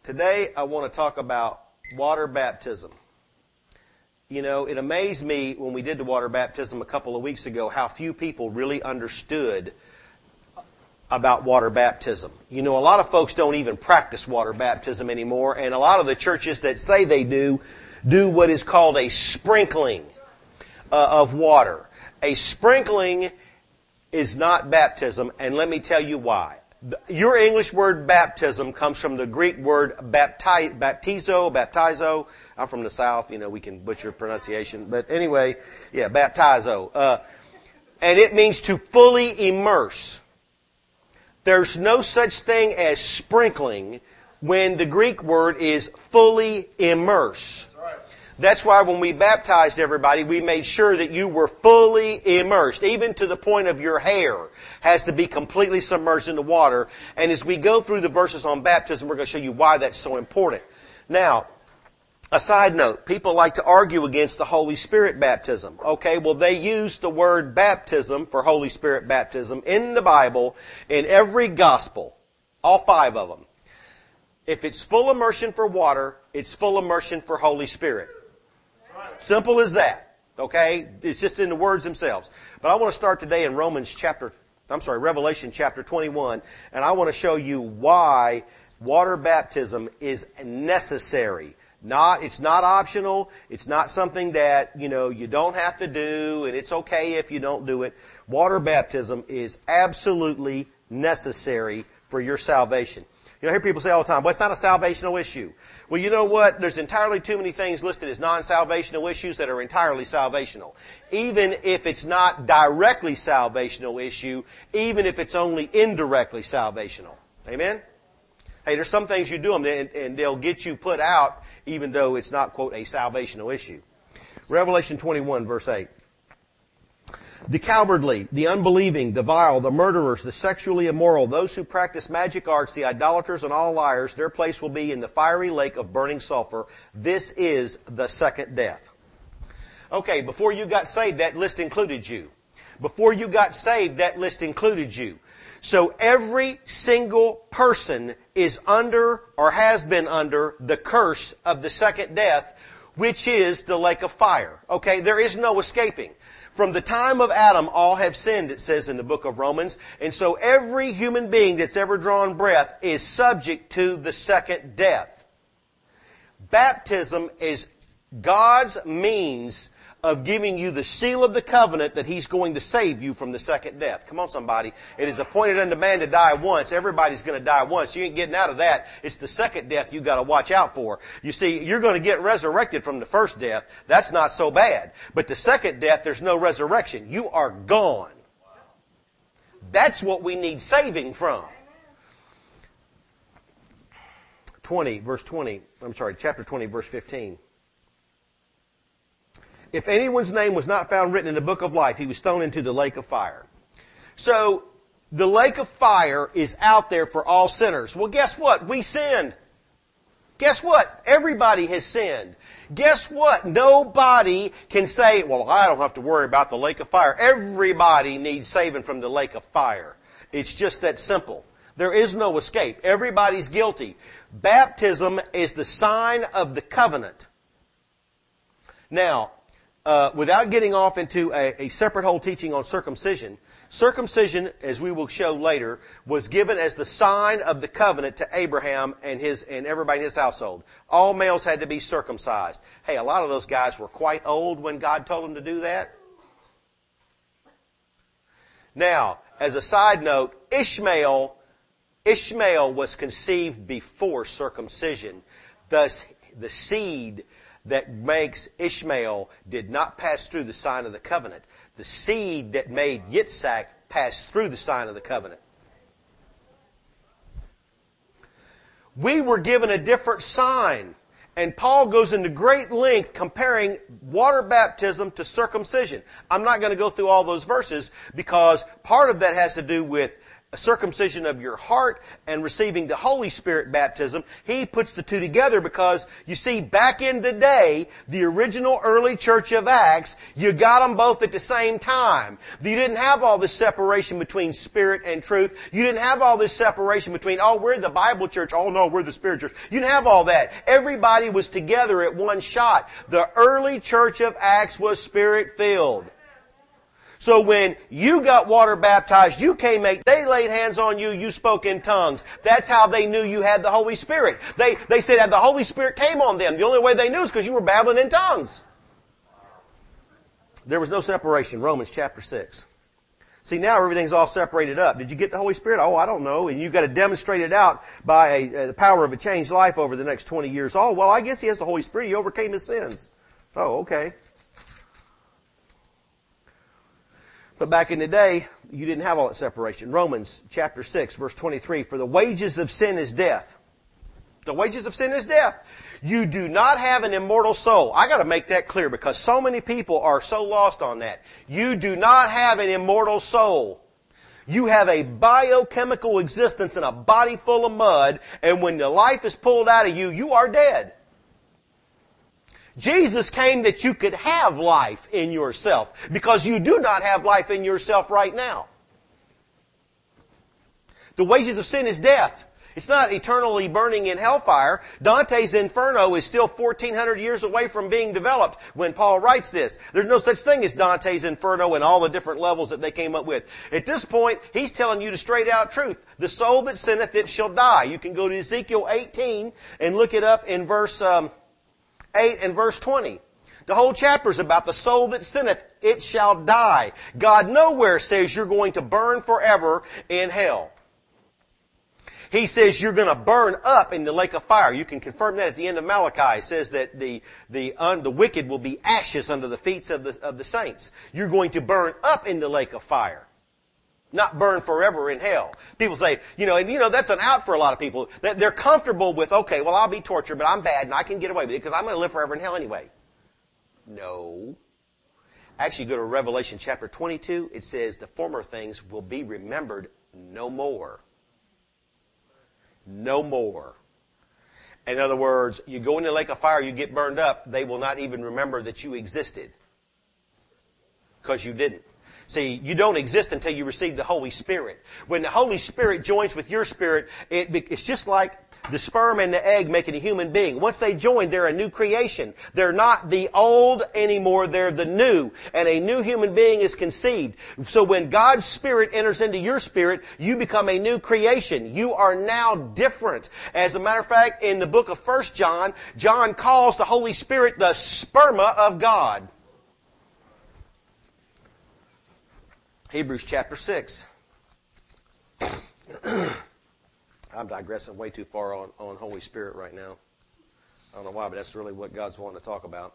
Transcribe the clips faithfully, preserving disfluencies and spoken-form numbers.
Today I want to talk about water baptism. You know, it amazed me when we did the water baptism a couple of weeks ago how few people really understood about water baptism. You know, a lot of folks don't even practice water baptism anymore, and a lot of the churches that say they do, do what is called a sprinkling uh, of water. A sprinkling is not baptism, and let me tell you why. Your English word baptism comes from the Greek word bapti- baptizo, baptizo. I'm from the South, you know, we can butcher pronunciation. But anyway, yeah, baptizo. Uh, and it means to fully immerse. There's no such thing as sprinkling when the Greek word is fully immerse. That's why when we baptized everybody, we made sure that you were fully immersed, even to the point of your hair has to be completely submerged in the water. And as we go through the verses on baptism, we're going to show you why that's so important. Now, a side note, people like to argue against the Holy Spirit baptism. Okay, well they use the word baptism for Holy Spirit baptism in the Bible in every gospel, all five of them. If it's full immersion for water, it's full immersion for Holy Spirit. Simple as that. Okay? It's just in the words themselves. But I want to start today in Romans chapter, I'm sorry, Revelation chapter twenty-one, and I want to show you why water baptism is necessary. Not, it's not optional. It's not something that, you know, you don't have to do, and it's okay if you don't do it. Water baptism is absolutely necessary for your salvation. You know, I hear people say all the time, well, it's not a salvational issue. Well, you know what? There's entirely too many things listed as non-salvational issues that are entirely salvational. Even if it's not directly salvational issue, even if it's only indirectly salvational. Amen? Hey, there's some things you do them and, and they'll get you put out even though it's not, quote, a salvational issue. Revelation twenty-one, verse eight. The cowardly, the unbelieving, the vile, the murderers, the sexually immoral, those who practice magic arts, the idolaters and all liars, their place will be in the fiery lake of burning sulfur. This is the second death. Okay, before you got saved, that list included you. Before you got saved, that list included you. So every single person is under or has been under the curse of the second death, which is the lake of fire. Okay, there is no escaping. From the time of Adam, all have sinned, it says in the book of Romans. And so every human being that's ever drawn breath is subject to the second death. Baptism is God's means of giving you the seal of the covenant that He's going to save you from the second death. Come on, somebody. It is appointed unto man to die once. Everybody's going to die once. You ain't getting out of that. It's the second death you got to watch out for. You see, you're going to get resurrected from the first death. That's not so bad. But the second death, there's no resurrection. You are gone. That's what we need saving from. twenty, verse twenty. I'm sorry, chapter twenty, verse fifteen. If anyone's name was not found written in the book of life, he was thrown into the lake of fire. So, the lake of fire is out there for all sinners. Well, guess what? We sinned. Guess what? Everybody has sinned. Guess what? Nobody can say, well, I don't have to worry about the lake of fire. Everybody needs saving from the lake of fire. It's just that simple. There is no escape. Everybody's guilty. Baptism is the sign of the covenant. Now, Uh, without getting off into a, a separate whole teaching on circumcision, circumcision, as we will show later, was given as the sign of the covenant to Abraham and his and everybody in his household. All males had to be circumcised. Hey, a lot of those guys were quite old when God told them to do that. Now, as a side note, Ishmael, Ishmael was conceived before circumcision. Thus, the seed that makes Ishmael did not pass through the sign of the covenant. The seed that made Yitzhak passed through the sign of the covenant. We were given a different sign. And Paul goes into great length comparing water baptism to circumcision. I'm not going to go through all those verses because part of that has to do with a circumcision of your heart and receiving the Holy Spirit baptism, he puts the two together because, you see, back in the day, the original early church of Acts, you got them both at the same time. You didn't have all this separation between spirit and truth. You didn't have all this separation between, oh, we're the Bible church. Oh, no, we're the Spirit church. You didn't have all that. Everybody was together at one shot. The early church of Acts was Spirit-filled. So when you got water baptized, you came, they laid hands on you, you spoke in tongues. That's how they knew you had the Holy Spirit. They, they said that the Holy Spirit came on them. The only way they knew is because you were babbling in tongues. There was no separation. Romans chapter six. See, now everything's all separated up. Did you get the Holy Spirit? Oh, I don't know. And you've got to demonstrate it out by a, a, the power of a changed life over the next twenty years. Oh, well, I guess he has the Holy Spirit. He overcame his sins. Oh, okay. But back in the day, you didn't have all that separation. Romans chapter six, verse twenty-three, for the wages of sin is death. The wages of sin is death. You do not have an immortal soul. I got to make that clear because so many people are so lost on that. You do not have an immortal soul. You have a biochemical existence in a body full of mud, and when the life is pulled out of you, you are dead. Jesus came that you could have life in yourself because you do not have life in yourself right now. The wages of sin is death. It's not eternally burning in hellfire. Dante's Inferno is still fourteen hundred years away from being developed when Paul writes this. There's no such thing as Dante's Inferno and all the different levels that they came up with. At this point, he's telling you the straight out truth. The soul that sinneth, it shall die. You can go to Ezekiel eighteen and look it up in verse um, eight and verse twenty. The whole chapter is about the soul that sinneth, it shall die. God nowhere says you're going to burn forever in hell. He says you're going to burn up in the lake of fire. You can confirm that at the end of Malachi. It says that the the un, the wicked will be ashes under the feet of the of the saints. You're going to burn up in the lake of fire, not burn forever in hell. People say, you know, and you know that's an out for a lot of people. That they're comfortable with, okay, well I'll be tortured, but I'm bad and I can get away with it because I'm going to live forever in hell anyway. No. Actually, go to Revelation chapter twenty-two. It says the former things will be remembered no more. No more. In other words, you go in the lake of fire, you get burned up, they will not even remember that you existed. Because you didn't. See, you don't exist until you receive the Holy Spirit. When the Holy Spirit joins with your spirit, it, it's just like the sperm and the egg making a human being. Once they join, they're a new creation. They're not the old anymore, they're the new. And a new human being is conceived. So when God's Spirit enters into your spirit, you become a new creation. You are now different. As a matter of fact, in the book of First John, John calls the Holy Spirit the sperma of God. Hebrews chapter six. I'm digressing way too far on, on Holy Spirit right now. I don't know why, but that's really what God's wanting to talk about.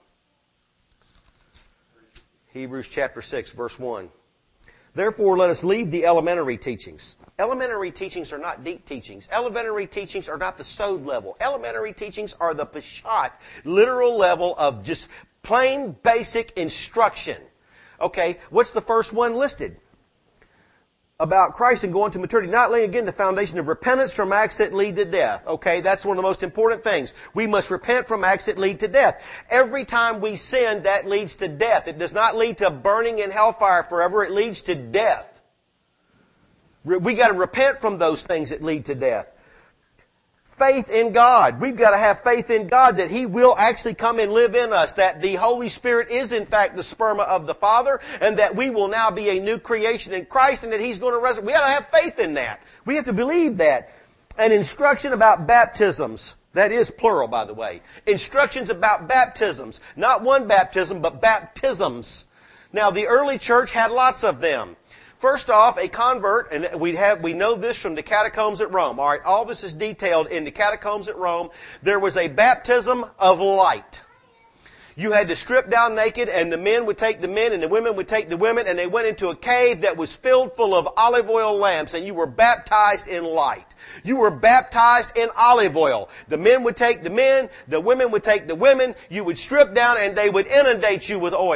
Hebrews chapter six, verse one. Therefore, let us leave the elementary teachings. Elementary teachings are not deep teachings. Elementary teachings are not the sod level. Elementary teachings are the peshat, literal level of just plain basic instruction. Okay, what's the first one listed? About Christ and going to maturity, not laying again the foundation of repentance from acts that lead to death. Okay, that's one of the most important things. We must repent from acts that lead to death. Every time we sin, that leads to death. It does not lead to burning in hellfire forever. It leads to death. We got to repent from those things that lead to death. Faith in God. We've got to have faith in God that He will actually come and live in us, that the Holy Spirit is in fact the sperma of the Father, and that we will now be a new creation in Christ, and that He's going to resurrect. We got to have faith in that. We have to believe that. And instruction about baptisms. That is plural, by the way. Instructions about baptisms. Not one baptism, but baptisms. Now, the early church had lots of them. First off, a convert, and we have we know this from the catacombs at Rome. All right, all this is detailed in the catacombs at Rome. There was a baptism of light. You had to strip down naked, and the men would take the men, and the women would take the women, and they went into a cave that was filled full of olive oil lamps, and you were baptized in light. You were baptized in olive oil. The men would take the men, the women would take the women, you would strip down, and they would inundate you with oil.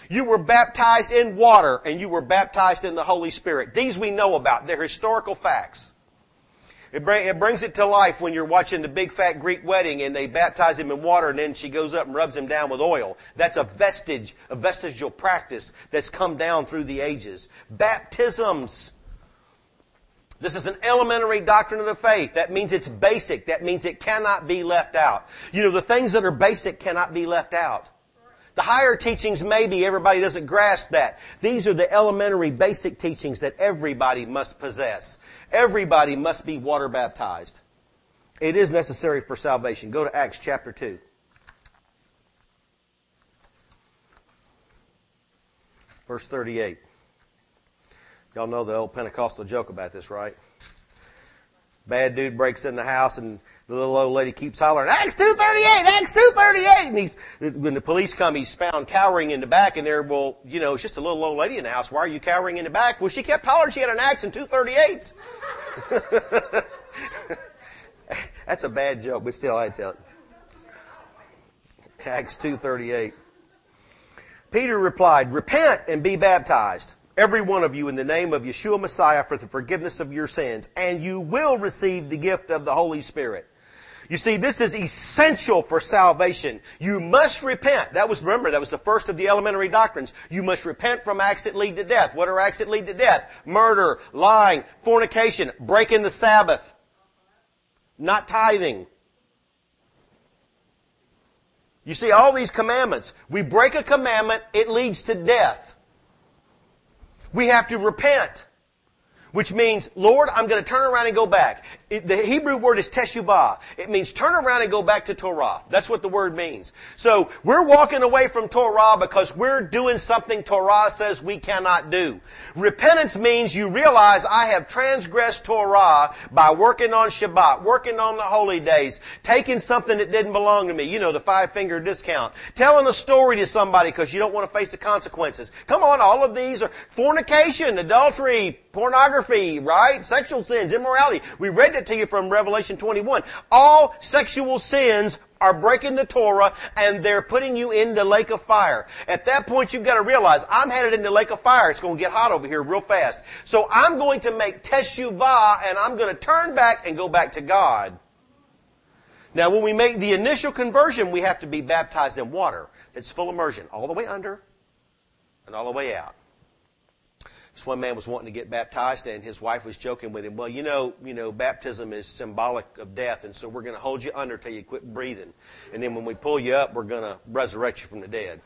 You were baptized in water, and you were baptized in the Holy Spirit. These we know about. They're historical facts. It, bring, it brings it to life when you're watching the big fat Greek wedding and they baptize him in water and then she goes up and rubs him down with oil. That's a vestige, a vestigial practice that's come down through the ages. Baptisms. This is an elementary doctrine of the faith. That means it's basic. That means it cannot be left out. You know, the things that are basic cannot be left out. The higher teachings, maybe everybody doesn't grasp that. These are the elementary basic teachings that everybody must possess. Everybody must be water baptized. It is necessary for salvation. Go to Acts chapter two. Verse thirty-eight. Y'all know the old Pentecostal joke about this, right? Bad dude breaks in the house and the little old lady keeps hollering, Acts two thirty-eight, Acts two thirty-eight. And he's, when the police come, he's found cowering in the back and they're, well, you know, it's just a little old lady in the house. Why are you cowering in the back? Well, she kept hollering she had an Acts and two thirty-eights. That's a bad joke, but still I tell it. Acts two thirty-eight. Peter replied, repent and be baptized, every one of you, in the name of Yeshua Messiah for the forgiveness of your sins, and you will receive the gift of the Holy Spirit. You see, this is essential for salvation. You must repent. That was, remember, that was the first of the elementary doctrines. You must repent from acts that lead to death. What are acts that lead to death? Murder, lying, fornication, breaking the Sabbath, not tithing. You see, all these commandments. We break a commandment, it leads to death. We have to repent, which means, Lord, I'm going to turn around and go back. It, the Hebrew word is teshuvah. It means turn around and go back to Torah. That's what the word means. So we're walking away from Torah because we're doing something Torah says we cannot do. Repentance means you realize I have transgressed Torah by working on Shabbat, working on the holy days, taking something that didn't belong to me. You know, the five-finger discount. Telling a story to somebody because you don't want to face the consequences. Come on, all of these are fornication, adultery, pornography, right? Sexual sins, immorality. We read it to you from Revelation twenty-one. All sexual sins are breaking the Torah and they're putting you in the lake of fire. At that point you've got to realize I'm headed in the lake of fire. It's going to get hot over here real fast. So I'm going to make teshuvah and I'm going to turn back and go back to God. Now when we make the initial conversion, we have to be baptized in water. That's full immersion, all the way under and all the way out. This one man was wanting to get baptized, and his wife was joking with him. Well, you know, you know, baptism is symbolic of death, and so we're going to hold you under till you quit breathing, and then when we pull you up, we're going to resurrect you from the dead.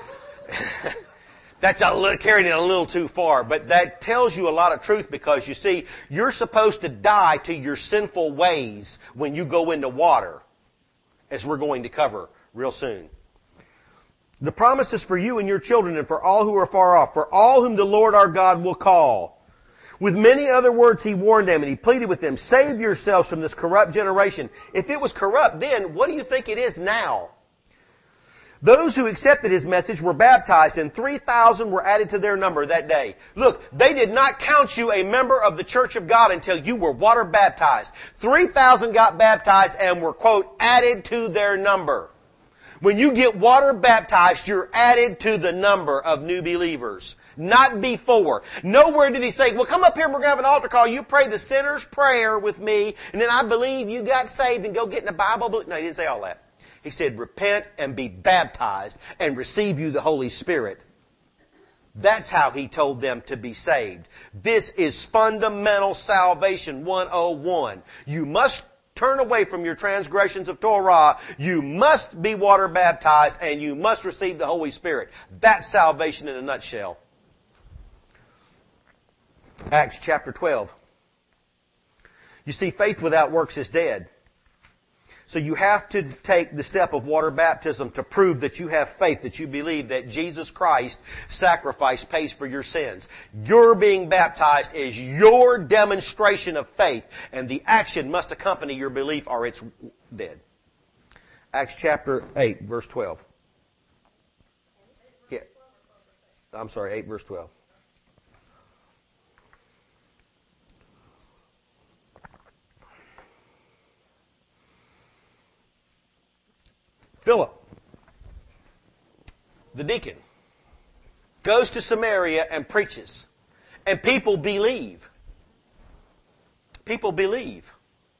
That's a little, carrying it a little too far, but that tells you a lot of truth because you see, you're supposed to die to your sinful ways when you go into water, as we're going to cover real soon. The promise is for you and your children and for all who are far off, for all whom the Lord our God will call. With many other words he warned them and he pleaded with them, save yourselves from this corrupt generation. If it was corrupt then, what do you think it is now? Those who accepted his message were baptized and three thousand were added to their number that day. Look, they did not count you a member of the church of God until you were water baptized. three thousand got baptized and were, quote, added to their number. When you get water baptized, you're added to the number of new believers. Not before. Nowhere did he say, well, come up here, we're going to have an altar call. You pray the sinner's prayer with me, and then I believe you got saved and go get in the Bible. No, he didn't say all that. He said, repent and be baptized and receive you the Holy Spirit. That's how he told them to be saved. This is fundamental salvation one oh one. You must turn away from your transgressions of Torah. You must be water baptized and you must receive the Holy Spirit. That's salvation in a nutshell. Acts chapter twelve. You see, faith without works is dead. So you have to take the step of water baptism to prove that you have faith, that you believe that Jesus Christ's sacrifice pays for your sins. Your being baptized is your demonstration of faith, and the action must accompany your belief or it's dead. Acts chapter eight, verse twelve. Yeah. I'm sorry, eight, verse twelve. Philip, the deacon, goes to Samaria and preaches. And people believe. People believe.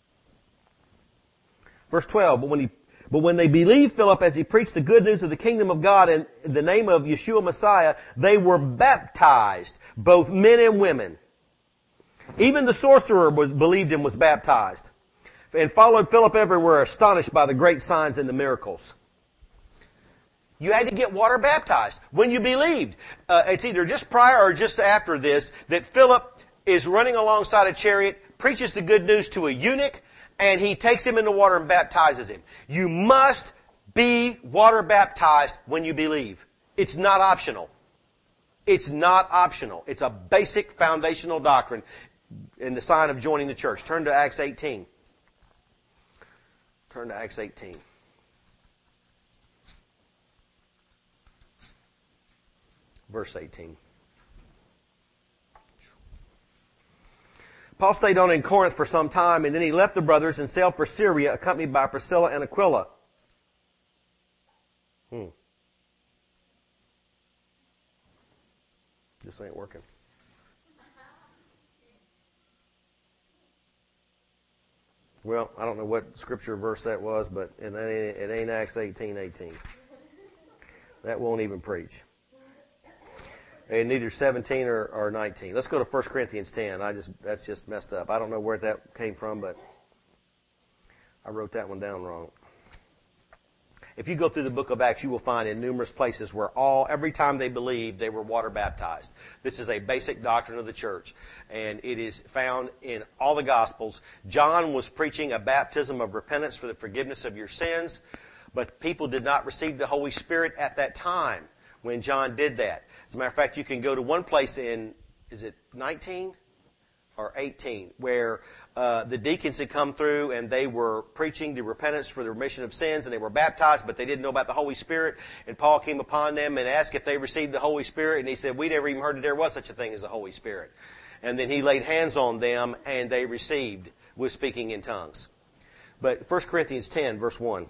Verse twelve, but when he, but when they believed Philip as he preached the good news of the kingdom of God in the name of Yeshua Messiah, they were baptized, both men and women. Even the sorcerer was, believed and was baptized, and followed Philip everywhere, astonished by the great signs and the miracles. You had to get water baptized when you believed. Uh, it's either just prior or just after this that Philip is running alongside a chariot, preaches the good news to a eunuch, and he takes him in the water and baptizes him. You must be water baptized when you believe. It's not optional. It's not optional. It's a basic foundational doctrine in the sign of joining the church. Turn to Acts eighteen. Turn to Acts eighteen. Verse eighteen. Paul stayed on in Corinth for some time, and then he left the brothers and sailed for Syria, accompanied by Priscilla and Aquila. Hmm. This ain't working. Well, I don't know what scripture verse that was, but it ain't, it ain't Acts eighteen eighteen. That won't even preach. And neither seventeen or, or nineteen. Let's go to First Corinthians ten. I just that's just messed up. I don't know where that came from, but I wrote that one down wrong. If you go through the book of Acts, you will find in numerous places where all every time they believed, they were water baptized. This is a basic doctrine of the church, and it is found in all the Gospels. John was preaching a baptism of repentance for the forgiveness of your sins, but people did not receive the Holy Spirit at that time when John did that. As a matter of fact, you can go to one place in, is it nineteen or eighteen, where uh, the deacons had come through and they were preaching the repentance for the remission of sins, and they were baptized, but they didn't know about the Holy Spirit. And Paul came upon them and asked if they received the Holy Spirit, and he said, we never even heard that there was such a thing as the Holy Spirit. And then he laid hands on them, and they received with speaking in tongues. But First Corinthians ten, verse one.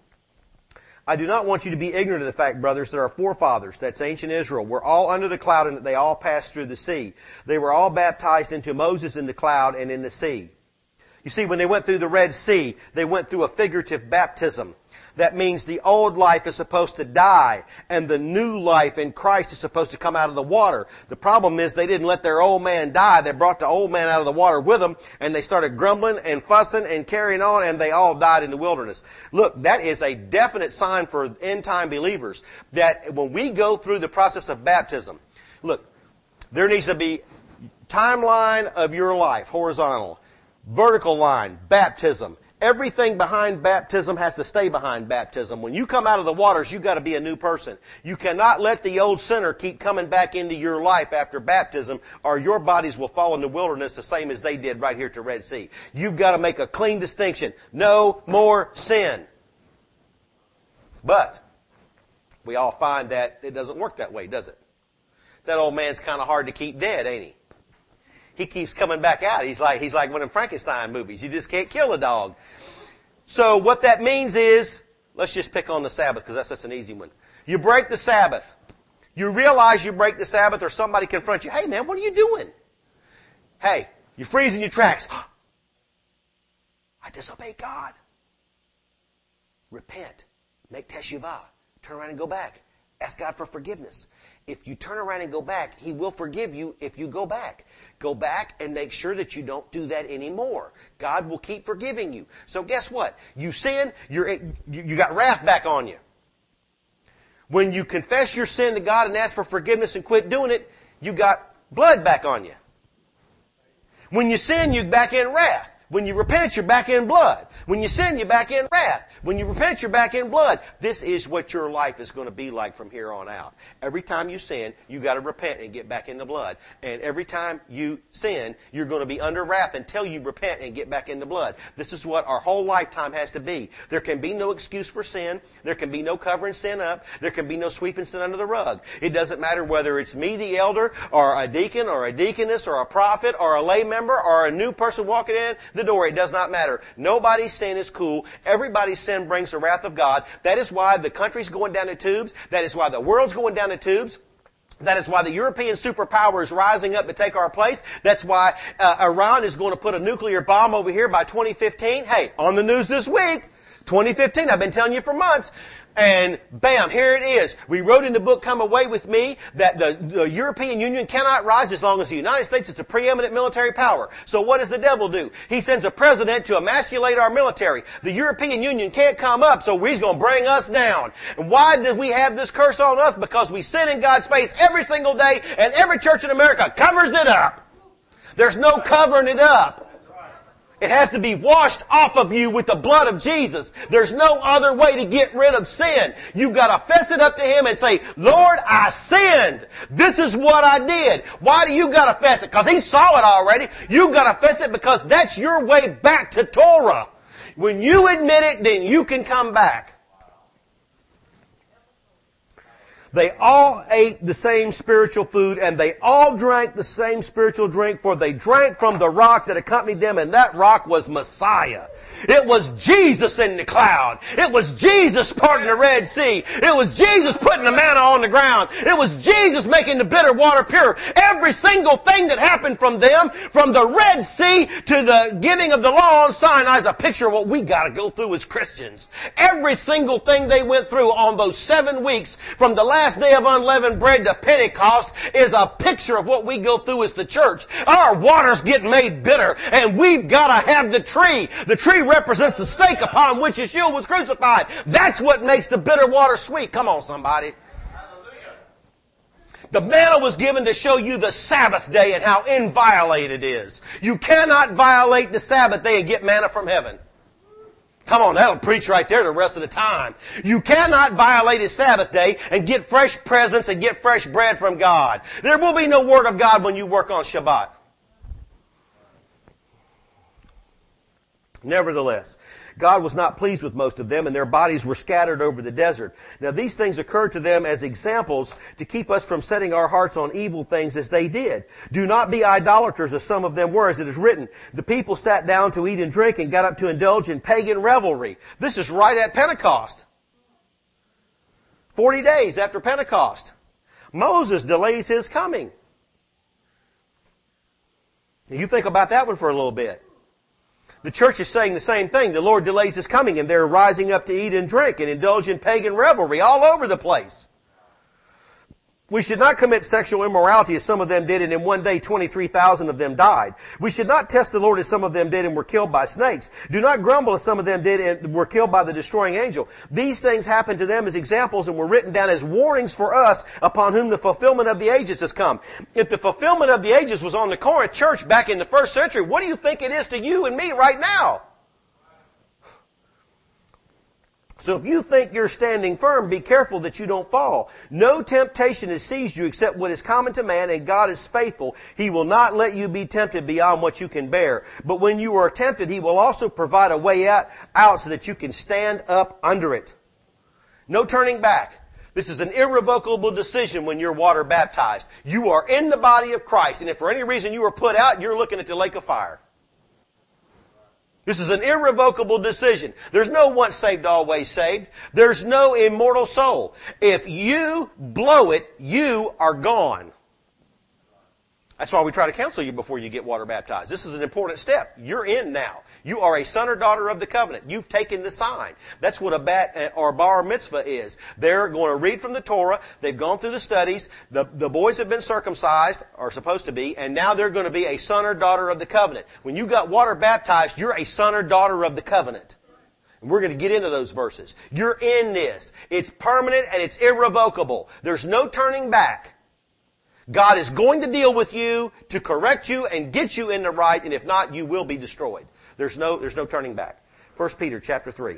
I do not want you to be ignorant of the fact, brothers, that our forefathers, that's ancient Israel, were all under the cloud and that they all passed through the sea. They were all baptized into Moses in the cloud and in the sea. You see, when they went through the Red Sea, they went through a figurative baptism. That means the old life is supposed to die, and the new life in Christ is supposed to come out of the water. The problem is they didn't let their old man die. They brought the old man out of the water with them, and they started grumbling and fussing and carrying on, and they all died in the wilderness. Look, that is a definite sign for end-time believers that when we go through the process of baptism, look, there needs to be timeline of your life, horizontal, vertical line, baptism. Everything behind baptism has to stay behind baptism. When you come out of the waters, you've got to be a new person. You cannot let the old sinner keep coming back into your life after baptism, or your bodies will fall in the wilderness the same as they did right here at the Red Sea. You've got to make a clean distinction. No more sin. But we all find that it doesn't work that way, does it? That old man's kind of hard to keep dead, ain't he? He keeps coming back out. He's like, he's like one of the Frankenstein movies. You just can't kill a dog. So what that means is, let's just pick on the Sabbath because that's such an easy one. You break the Sabbath. You realize you break the Sabbath, or somebody confronts you. Hey man, what are you doing? Hey, you freeze in your tracks. I disobeyed God. Repent. Make teshuvah. Turn around and go back. Ask God for forgiveness. If you turn around and go back, He will forgive you if you go back. Go back and make sure that you don't do that anymore. God will keep forgiving you. So guess what? You sin, you're, you got wrath back on you. When you confess your sin to God and ask for forgiveness and quit doing it, you got blood back on you. When you sin, you're back in wrath. When you repent, you're back in blood. When you sin, you're back in wrath. When you repent, you're back in blood. This is what your life is going to be like from here on out. Every time you sin, you got to repent and get back in the blood. And every time you sin, you're going to be under wrath until you repent and get back in the blood. This is what our whole lifetime has to be. There can be no excuse for sin. There can be no covering sin up. There can be no sweeping sin under the rug. It doesn't matter whether it's me, the elder, or a deacon, or a deaconess, or a prophet, or a lay member, or a new person walking in the door. It does not matter. Nobody's sin is cool. Everybody's sin brings the wrath of God. That is why the country's going down the tubes. That is why the world's going down the tubes. That is why the European superpower is rising up to take our place. That's why uh, Iran is going to put a nuclear bomb over here by twenty fifteen. Hey, on the news this week, twenty fifteen, I've been telling you for months. And bam, here it is. We wrote in the book, Come Away With Me, that the, the European Union cannot rise as long as the United States is the preeminent military power. So what does the devil do? He sends a president to emasculate our military. The European Union can't come up, so he's going to bring us down. And why did we have this curse on us? Because we sin in God's face every single day, and every church in America covers it up. There's no covering it up. It has to be washed off of you with the blood of Jesus. There's no other way to get rid of sin. You've got to fess it up to Him and say, Lord, I sinned. This is what I did. Why do you got to fess it? Because He saw it already. You've got to fess it because that's your way back to Torah. When you admit it, then you can come back. They all ate the same spiritual food, and they all drank the same spiritual drink, for they drank from the rock that accompanied them, and that rock was Messiah. It was Jesus in the cloud. It was Jesus parting the Red Sea. It was Jesus putting the manna on the ground. It was Jesus making the bitter water pure. Every single thing that happened from them, from the Red Sea to the giving of the law on Sinai, is a picture of what we got to go through as Christians. Every single thing they went through on those seven weeks, from the last Last day of unleavened bread to Pentecost, is a picture of what we go through as the church. Our waters get made bitter, and we've got to have the tree. The tree represents the stake upon which Yeshua was crucified. That's what makes the bitter water sweet. Come on, somebody. The manna was given to show you the Sabbath day and how inviolate it is. You cannot violate the Sabbath day and get manna from heaven. Come on, that'll preach right there the rest of the time. You cannot violate His Sabbath day and get fresh presents and get fresh bread from God. There will be no Word of God when you work on Shabbat. Nevertheless, God was not pleased with most of them, and their bodies were scattered over the desert. Now these things occurred to them as examples to keep us from setting our hearts on evil things as they did. Do not be idolaters as some of them were, as it is written. The people sat down to eat and drink and got up to indulge in pagan revelry. This is right at Pentecost. Forty days after Pentecost. Moses delays his coming. Now you think about that one for a little bit. The church is saying the same thing. The Lord delays His coming, and they're rising up to eat and drink and indulge in pagan revelry all over the place. We should not commit sexual immorality as some of them did, and in one day twenty-three thousand of them died. We should not test the Lord as some of them did and were killed by snakes. Do not grumble as some of them did and were killed by the destroying angel. These things happened to them as examples and were written down as warnings for us, upon whom the fulfillment of the ages has come. If the fulfillment of the ages was on the Corinth church back in the first century, what do you think it is to you and me right now? So if you think you're standing firm, be careful that you don't fall. No temptation has seized you except what is common to man, and God is faithful. He will not let you be tempted beyond what you can bear. But when you are tempted, He will also provide a way out, out so that you can stand up under it. No turning back. This is an irrevocable decision when you're water baptized. You are in the body of Christ, and if for any reason you are put out, you're looking at the lake of fire. This is an irrevocable decision. There's no once saved, always saved. There's no immortal soul. If you blow it, you are gone. That's why we try to counsel you before you get water baptized. This is an important step. You're in now. You are a son or daughter of the covenant. You've taken the sign. That's what a bat or bar mitzvah is. They're going to read from the Torah. They've gone through the studies. The, the boys have been circumcised, or supposed to be, and now they're going to be a son or daughter of the covenant. When you got water baptized, you're a son or daughter of the covenant. And we're going to get into those verses. You're in this. It's permanent and it's irrevocable. There's no turning back. God is going to deal with you to correct you and get you in the right, and if not, you will be destroyed. There's no, there's no turning back. First Peter chapter three.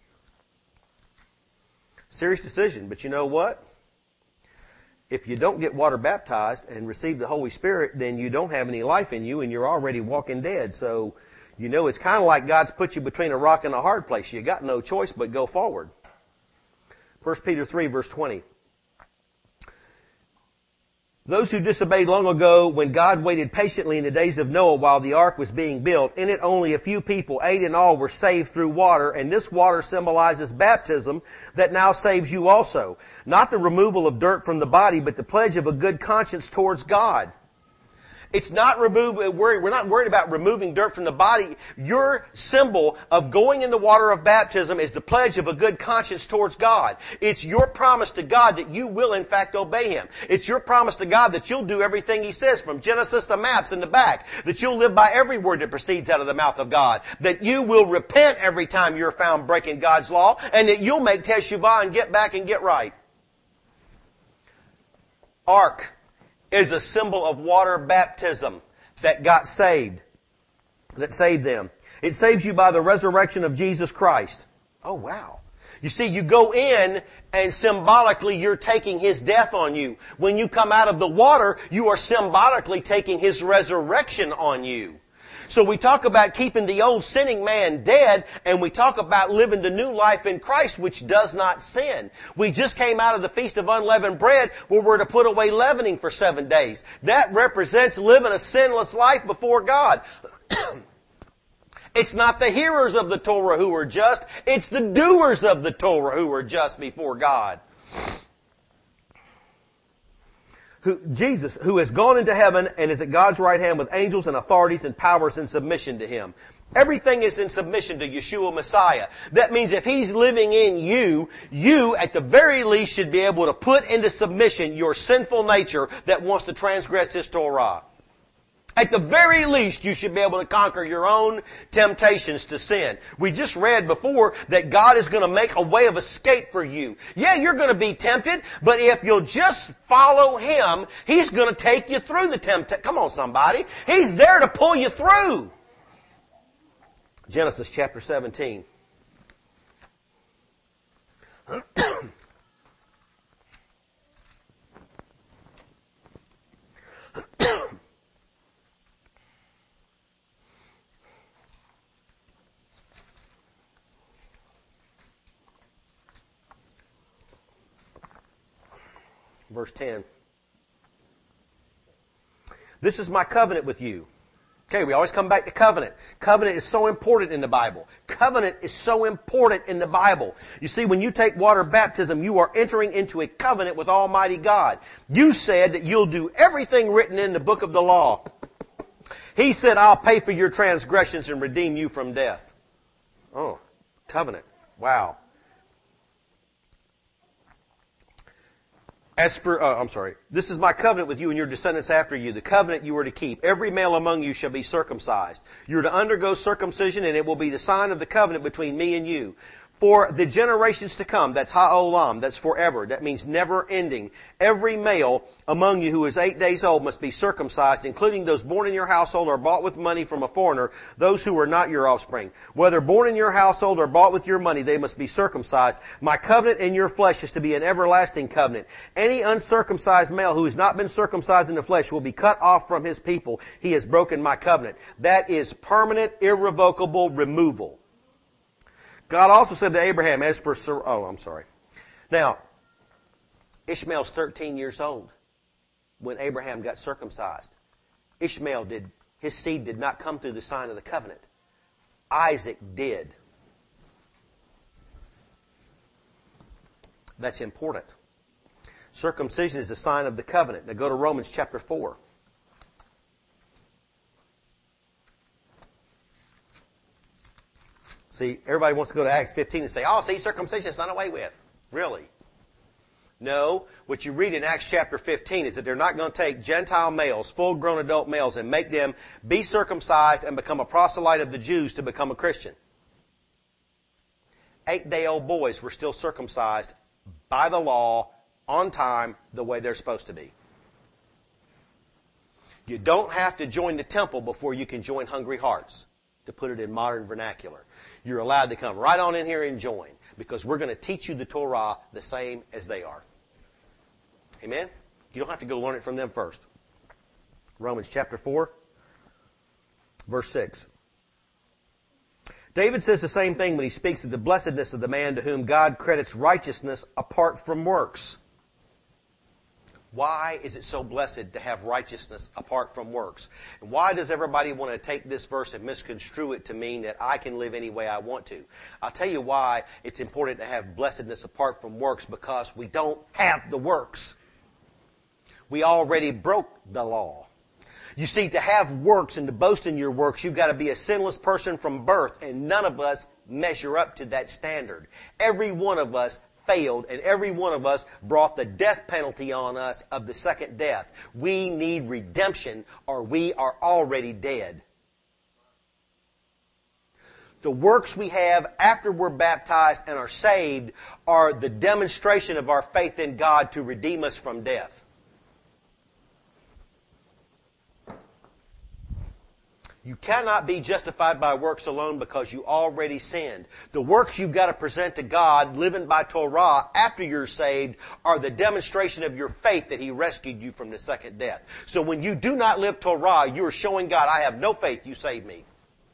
Serious decision, but you know what? If you don't get water baptized and receive the Holy Spirit, then you don't have any life in you and you're already walking dead. So, you know, it's kind of like God's put you between a rock and a hard place. You got no choice but go forward. First Peter three verse twenty. Those who disobeyed long ago when God waited patiently in the days of Noah while the ark was being built, in it only a few people, eight in all, were saved through water, and this water symbolizes baptism that now saves you also. Not the removal of dirt from the body, but the pledge of a good conscience towards God. It's not remove, we're, we're not worried about removing dirt from the body. Your symbol of going in the water of baptism is the pledge of a good conscience towards God. It's your promise to God that you will in fact obey Him. It's your promise to God that you'll do everything He says from Genesis to maps in the back. That you'll live by every word that proceeds out of the mouth of God. That you will repent every time you're found breaking God's law. And that you'll make teshuvah and get back and get right. Ark is a symbol of water baptism that got saved, that saved them. It saves you by the resurrection of Jesus Christ. Oh, wow. You see, you go in and symbolically you're taking His death on you. When you come out of the water, you are symbolically taking His resurrection on you. So we talk about keeping the old sinning man dead, and we talk about living the new life in Christ, which does not sin. We just came out of the Feast of Unleavened Bread, where we're to put away leavening for seven days. That represents living a sinless life before God. It's not the hearers of the Torah who are just, it's the doers of the Torah who are just before God. Who, Jesus, who has gone into heaven and is at God's right hand with angels and authorities and powers in submission to Him. Everything is in submission to Yeshua Messiah. That means if He's living in you, you at the very least should be able to put into submission your sinful nature that wants to transgress His Torah. At the very least, you should be able to conquer your own temptations to sin. We just read before that God is going to make a way of escape for you. Yeah, you're going to be tempted, but if you'll just follow Him, He's going to take you through the temptation. Come on, somebody. He's there to pull you through. Genesis chapter seventeen. Verse ten. This is my covenant with you. Okay, we always come back to covenant. Covenant is so important in the Bible. Covenant is so important in the Bible. You see, when you take water baptism, you are entering into a covenant with Almighty God. You said that you'll do everything written in the book of the law. He said, I'll pay for your transgressions and redeem you from death. Oh, covenant. Wow. As for, uh, I'm sorry. This is my covenant with you and your descendants after you, the covenant you are to keep. Every male among you shall be circumcised. You are to undergo circumcision, and it will be the sign of the covenant between me and you. For the generations to come, that's ha'olam, that's forever, that means never ending. Every male among you who is eight days old must be circumcised, including those born in your household or bought with money from a foreigner, those who are not your offspring. Whether born in your household or bought with your money, they must be circumcised. My covenant in your flesh is to be an everlasting covenant. Any uncircumcised male who has not been circumcised in the flesh will be cut off from his people. He has broken my covenant. That is permanent, irrevocable removal. God also said to Abraham, as for, oh, I'm sorry. Now, Ishmael's thirteen years old when Abraham got circumcised. Ishmael did, his seed did not come through the sign of the covenant. Isaac did. That's important. Circumcision is a sign of the covenant. Now go to Romans chapter four. See, everybody wants to go to Acts fifteen and say, oh, see, circumcision is done away with. Really? No. What you read in Acts chapter fifteen is that they're not going to take Gentile males, full-grown adult males, and make them be circumcised and become a proselyte of the Jews to become a Christian. Eight-day-old boys were still circumcised by the law, on time, the way they're supposed to be. You don't have to join the temple before you can join Hungry Hearts, to put it in modern vernacular. You're allowed to come right on in here and join, because we're going to teach you the Torah the same as they are. Amen? You don't have to go learn it from them first. Romans chapter four, verse six. David says the same thing when he speaks of the blessedness of the man to whom God credits righteousness apart from works. Why is it so blessed to have righteousness apart from works? And why does everybody want to take this verse and misconstrue it to mean that I can live any way I want to? I'll tell you why it's important to have blessedness apart from works, because we don't have the works. We already broke the law. You see, to have works and to boast in your works, you've got to be a sinless person from birth, and none of us measure up to that standard. Every one of us failed, and every one of us brought the death penalty on us of the second death. We need redemption, or we are already dead. The works we have after we're baptized and are saved are the demonstration of our faith in God to redeem us from death. You cannot be justified by works alone because you already sinned. The works you've got to present to God, living by Torah after you're saved, are the demonstration of your faith that He rescued you from the second death. So when you do not live Torah, you're showing God, I have no faith, you saved me.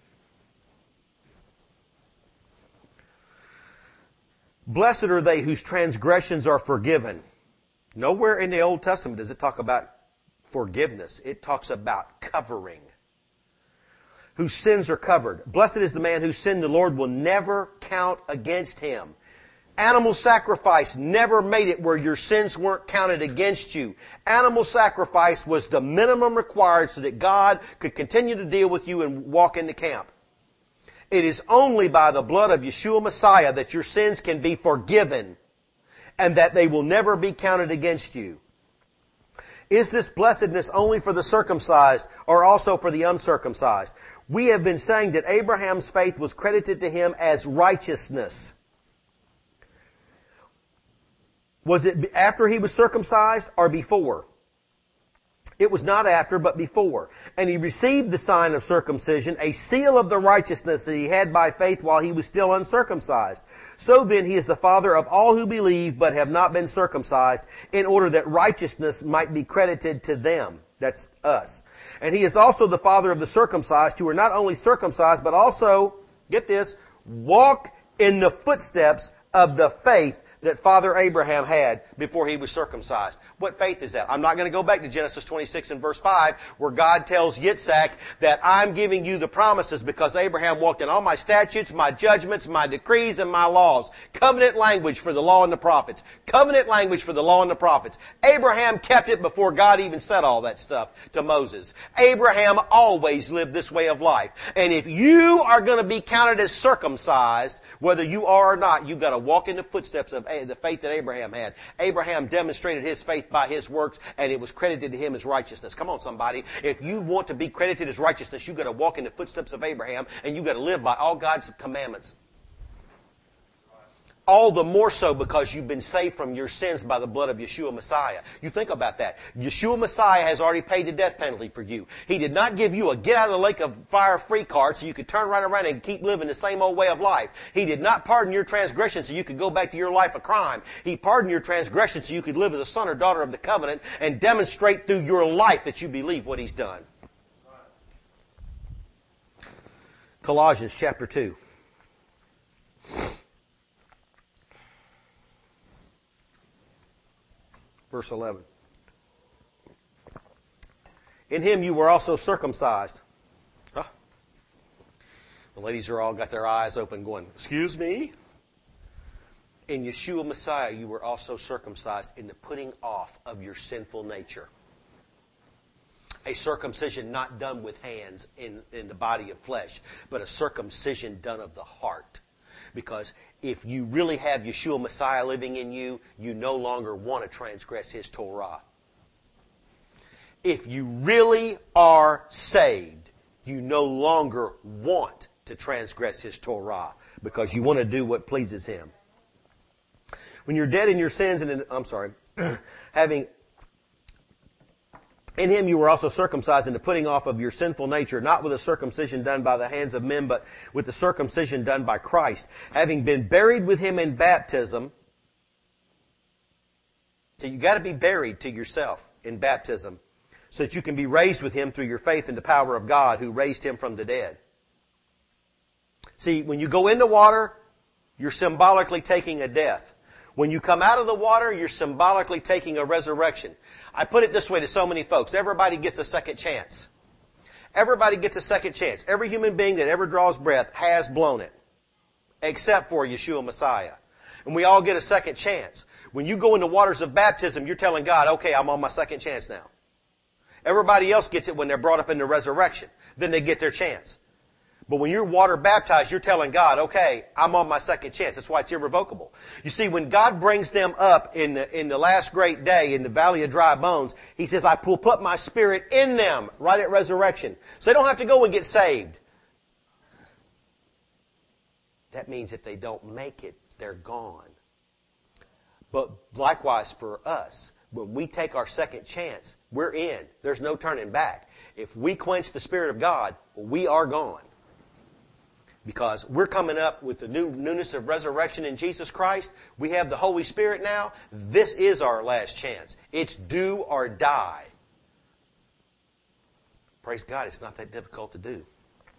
Blessed are they whose transgressions are forgiven. Nowhere in the Old Testament does it talk about forgiveness. It talks about covering. Whose sins are covered. Blessed is the man whose sin the Lord will never count against him. Animal sacrifice never made it where your sins weren't counted against you. Animal sacrifice was the minimum required so that God could continue to deal with you and walk into camp. It is only by the blood of Yeshua Messiah that your sins can be forgiven and that they will never be counted against you. Is this blessedness only for the circumcised or also for the uncircumcised? We have been saying that Abraham's faith was credited to him as righteousness. Was it after he was circumcised or before? It was not after, but before. And he received the sign of circumcision, a seal of the righteousness that he had by faith while he was still uncircumcised. So then he is the father of all who believe but have not been circumcised, in order that righteousness might be credited to them. That's us. And he is also the father of the circumcised, who are not only circumcised, but also, get this, walk in the footsteps of the faith that Father Abraham had before he was circumcised. What faith is that? I'm not going to go back to Genesis twenty-six and verse five, where God tells Yitzhak that I'm giving you the promises because Abraham walked in all my statutes, my judgments, my decrees, and my laws. Covenant language for the law and the prophets. Covenant language for the law and the prophets. Abraham kept it before God even said all that stuff to Moses. Abraham always lived this way of life. And if you are going to be counted as circumcised, whether you are or not, you've got to walk in the footsteps of the faith that Abraham had. Abraham demonstrated his faith by his works, and it was credited to him as righteousness. Come on, somebody. If you want to be credited as righteousness, you've got to walk in the footsteps of Abraham, and you've got to live by all God's commandments. All the more so because you've been saved from your sins by the blood of Yeshua Messiah. You think about that. Yeshua Messiah has already paid the death penalty for you. He did not give you a get out of the lake of fire free card so you could turn right around and keep living the same old way of life. He did not pardon your transgression so you could go back to your life of crime. He pardoned your transgression so you could live as a son or daughter of the covenant and demonstrate through your life that you believe what He's done. Colossians chapter two. Verse eleven. In Him you were also circumcised. Huh? The ladies are all got their eyes open going, excuse me? In Yeshua Messiah you were also circumcised in the putting off of your sinful nature. A circumcision not done with hands in, in the body of flesh, but a circumcision done of the heart. Because if you really have Yeshua Messiah living in you, you no longer want to transgress His Torah. If you really are saved, you no longer want to transgress His Torah because you want to do what pleases Him. When you're dead in your sins and in, I'm sorry, having in Him you were also circumcised in the putting off of your sinful nature, not with a circumcision done by the hands of men, but with the circumcision done by Christ, having been buried with Him in baptism. So you got to be buried to yourself in baptism so that you can be raised with Him through your faith in the power of God who raised Him from the dead. See, when you go into water, you're symbolically taking a death. When you come out of the water, you're symbolically taking a resurrection. I put it this way to so many folks. Everybody gets a second chance. Everybody gets a second chance. Every human being that ever draws breath has blown it. Except for Yeshua Messiah. And we all get a second chance. When you go in the waters of baptism, you're telling God, okay, I'm on my second chance now. Everybody else gets it when they're brought up in the resurrection. Then they get their chance. But when you're water baptized, you're telling God, okay, I'm on my second chance. That's why it's irrevocable. You see, when God brings them up in the, in the last great day in the valley of dry bones, He says, I will put my Spirit in them right at resurrection. So they don't have to go and get saved. That means if they don't make it, they're gone. But likewise for us, when we take our second chance, we're in. There's no turning back. If we quench the Spirit of God, we are gone. Because we're coming up with the new newness of resurrection in Jesus Christ. We have the Holy Spirit now. This is our last chance. It's do or die. Praise God, it's not that difficult to do.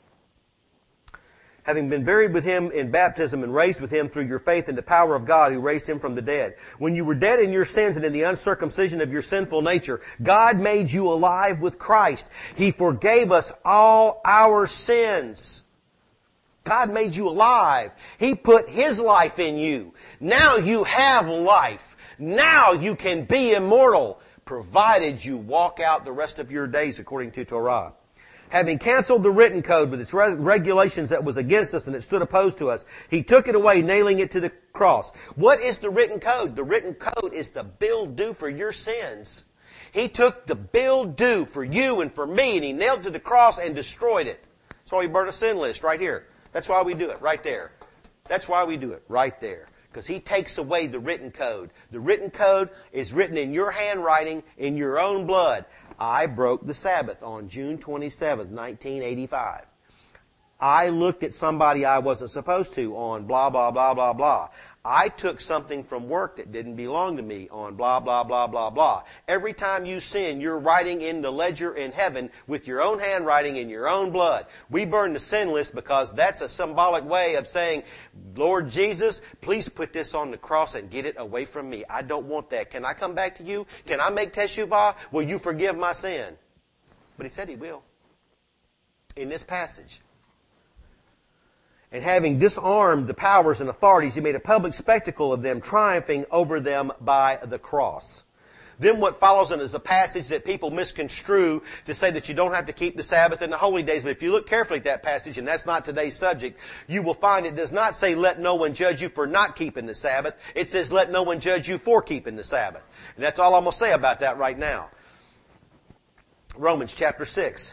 Having been buried with Him in baptism and raised with Him through your faith in the power of God who raised Him from the dead. When you were dead in your sins and in the uncircumcision of your sinful nature, God made you alive with Christ. He forgave us all our sins. God made you alive. He put His life in you. Now you have life. Now you can be immortal, provided you walk out the rest of your days according to Torah. Having canceled the written code with its regulations that was against us and that stood opposed to us, He took it away, nailing it to the cross. What is the written code? The written code is the bill due for your sins. He took the bill due for you and for me, and He nailed it to the cross and destroyed it. That's why He burned a sin list right here. That's why we do it right there. That's why we do it right there. Because He takes away the written code. The written code is written in your handwriting, in your own blood. I broke the Sabbath on June twenty-seventh, nineteen eighty-five. I looked at somebody I wasn't supposed to on blah, blah, blah, blah, blah. I took something from work that didn't belong to me on blah, blah, blah, blah, blah. Every time you sin, you're writing in the ledger in heaven with your own handwriting in your own blood. We burn the sin list because that's a symbolic way of saying, Lord Jesus, please put this on the cross and get it away from me. I don't want that. Can I come back to you? Can I make teshuvah? Will you forgive my sin? But He said He will. In this passage. And having disarmed the powers and authorities, He made a public spectacle of them, triumphing over them by the cross. Then what follows on is a passage that people misconstrue to say that you don't have to keep the Sabbath and the holy days. But if you look carefully at that passage, and that's not today's subject, you will find it does not say, let no one judge you for not keeping the Sabbath. It says, let no one judge you for keeping the Sabbath. And that's all I'm going to say about that right now. Romans chapter six.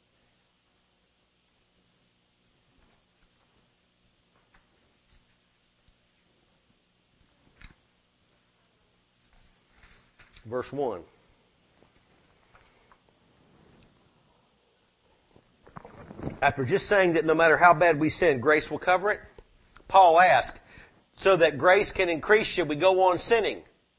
Verse one. After just saying that no matter how bad we sin, grace will cover it, Paul asked, so that grace can increase, should we go on sinning?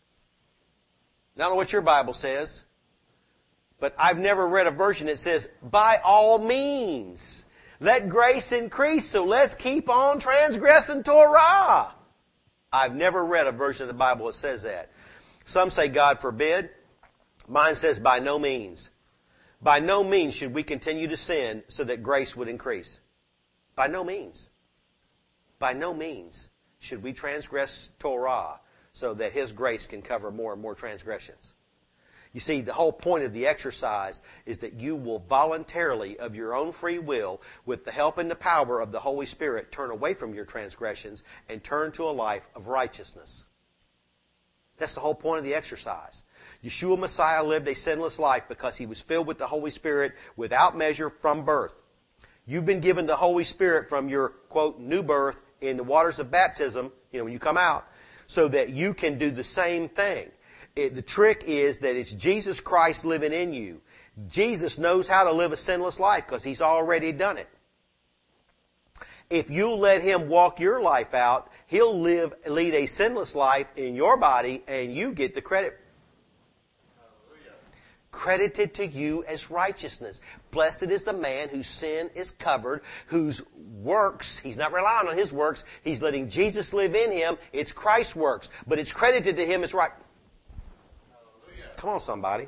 I don't know what your Bible says, but I've never read a version that says, by all means, let grace increase, so let's keep on transgressing Torah. I've never read a version of the Bible that says that. Some say God forbid. Mine says by no means. By no means should we continue to sin so that grace would increase. By no means. By no means should we transgress Torah so that His grace can cover more and more transgressions. You see, the whole point of the exercise is that you will voluntarily, of your own free will, with the help and the power of the Holy Spirit, turn away from your transgressions and turn to a life of righteousness. That's the whole point of the exercise. Yeshua Messiah lived a sinless life because He was filled with the Holy Spirit without measure from birth. You've been given the Holy Spirit from your, quote, new birth in the waters of baptism, you know, when you come out, so that you can do the same thing. It, the trick is that it's Jesus Christ living in you. Jesus knows how to live a sinless life because He's already done it. If you let Him walk your life out, He'll live, lead a sinless life in your body, and you get the credit. Hallelujah. credited to you as righteousness. Blessed is the man whose sin is covered, whose works, he's not relying on his works, he's letting Jesus live in him. It's Christ's works, but it's credited to him as right. Hallelujah. Come on, somebody.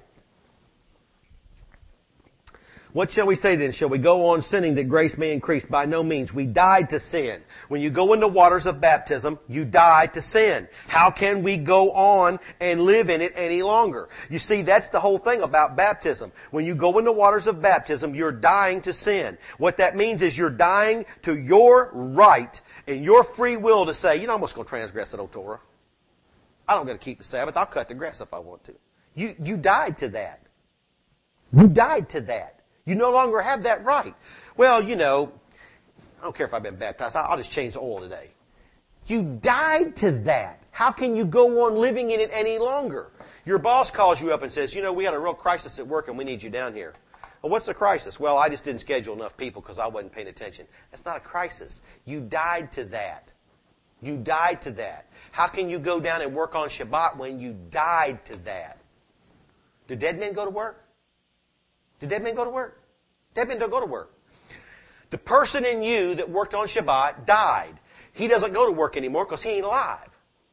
What shall we say then? Shall we go on sinning that grace may increase? By no means. We died to sin. When you go in the waters of baptism, you die to sin. How can we go on and live in it any longer? You see, that's the whole thing about baptism. When you go in the waters of baptism, you're dying to sin. What that means is you're dying to your right and your free will to say, you know, I'm just going to transgress the old Torah. I don't got to keep the Sabbath. I'll cut the grass if I want to. You, you died to that. You died to that. You no longer have that right. Well, you know, I don't care if I've been baptized. I'll just change the oil today. You died to that. How can you go on living in it any longer? Your boss calls you up and says, you know, we had a real crisis at work and we need you down here. Well, what's the crisis? Well, I just didn't schedule enough people because I wasn't paying attention. That's not a crisis. You died to that. You died to that. How can you go down and work on Shabbat when you died to that? Do dead men go to work? Do dead men go to work? Dead men don't go to work. The person in you that worked on Shabbat died. He doesn't go to work anymore because he ain't alive.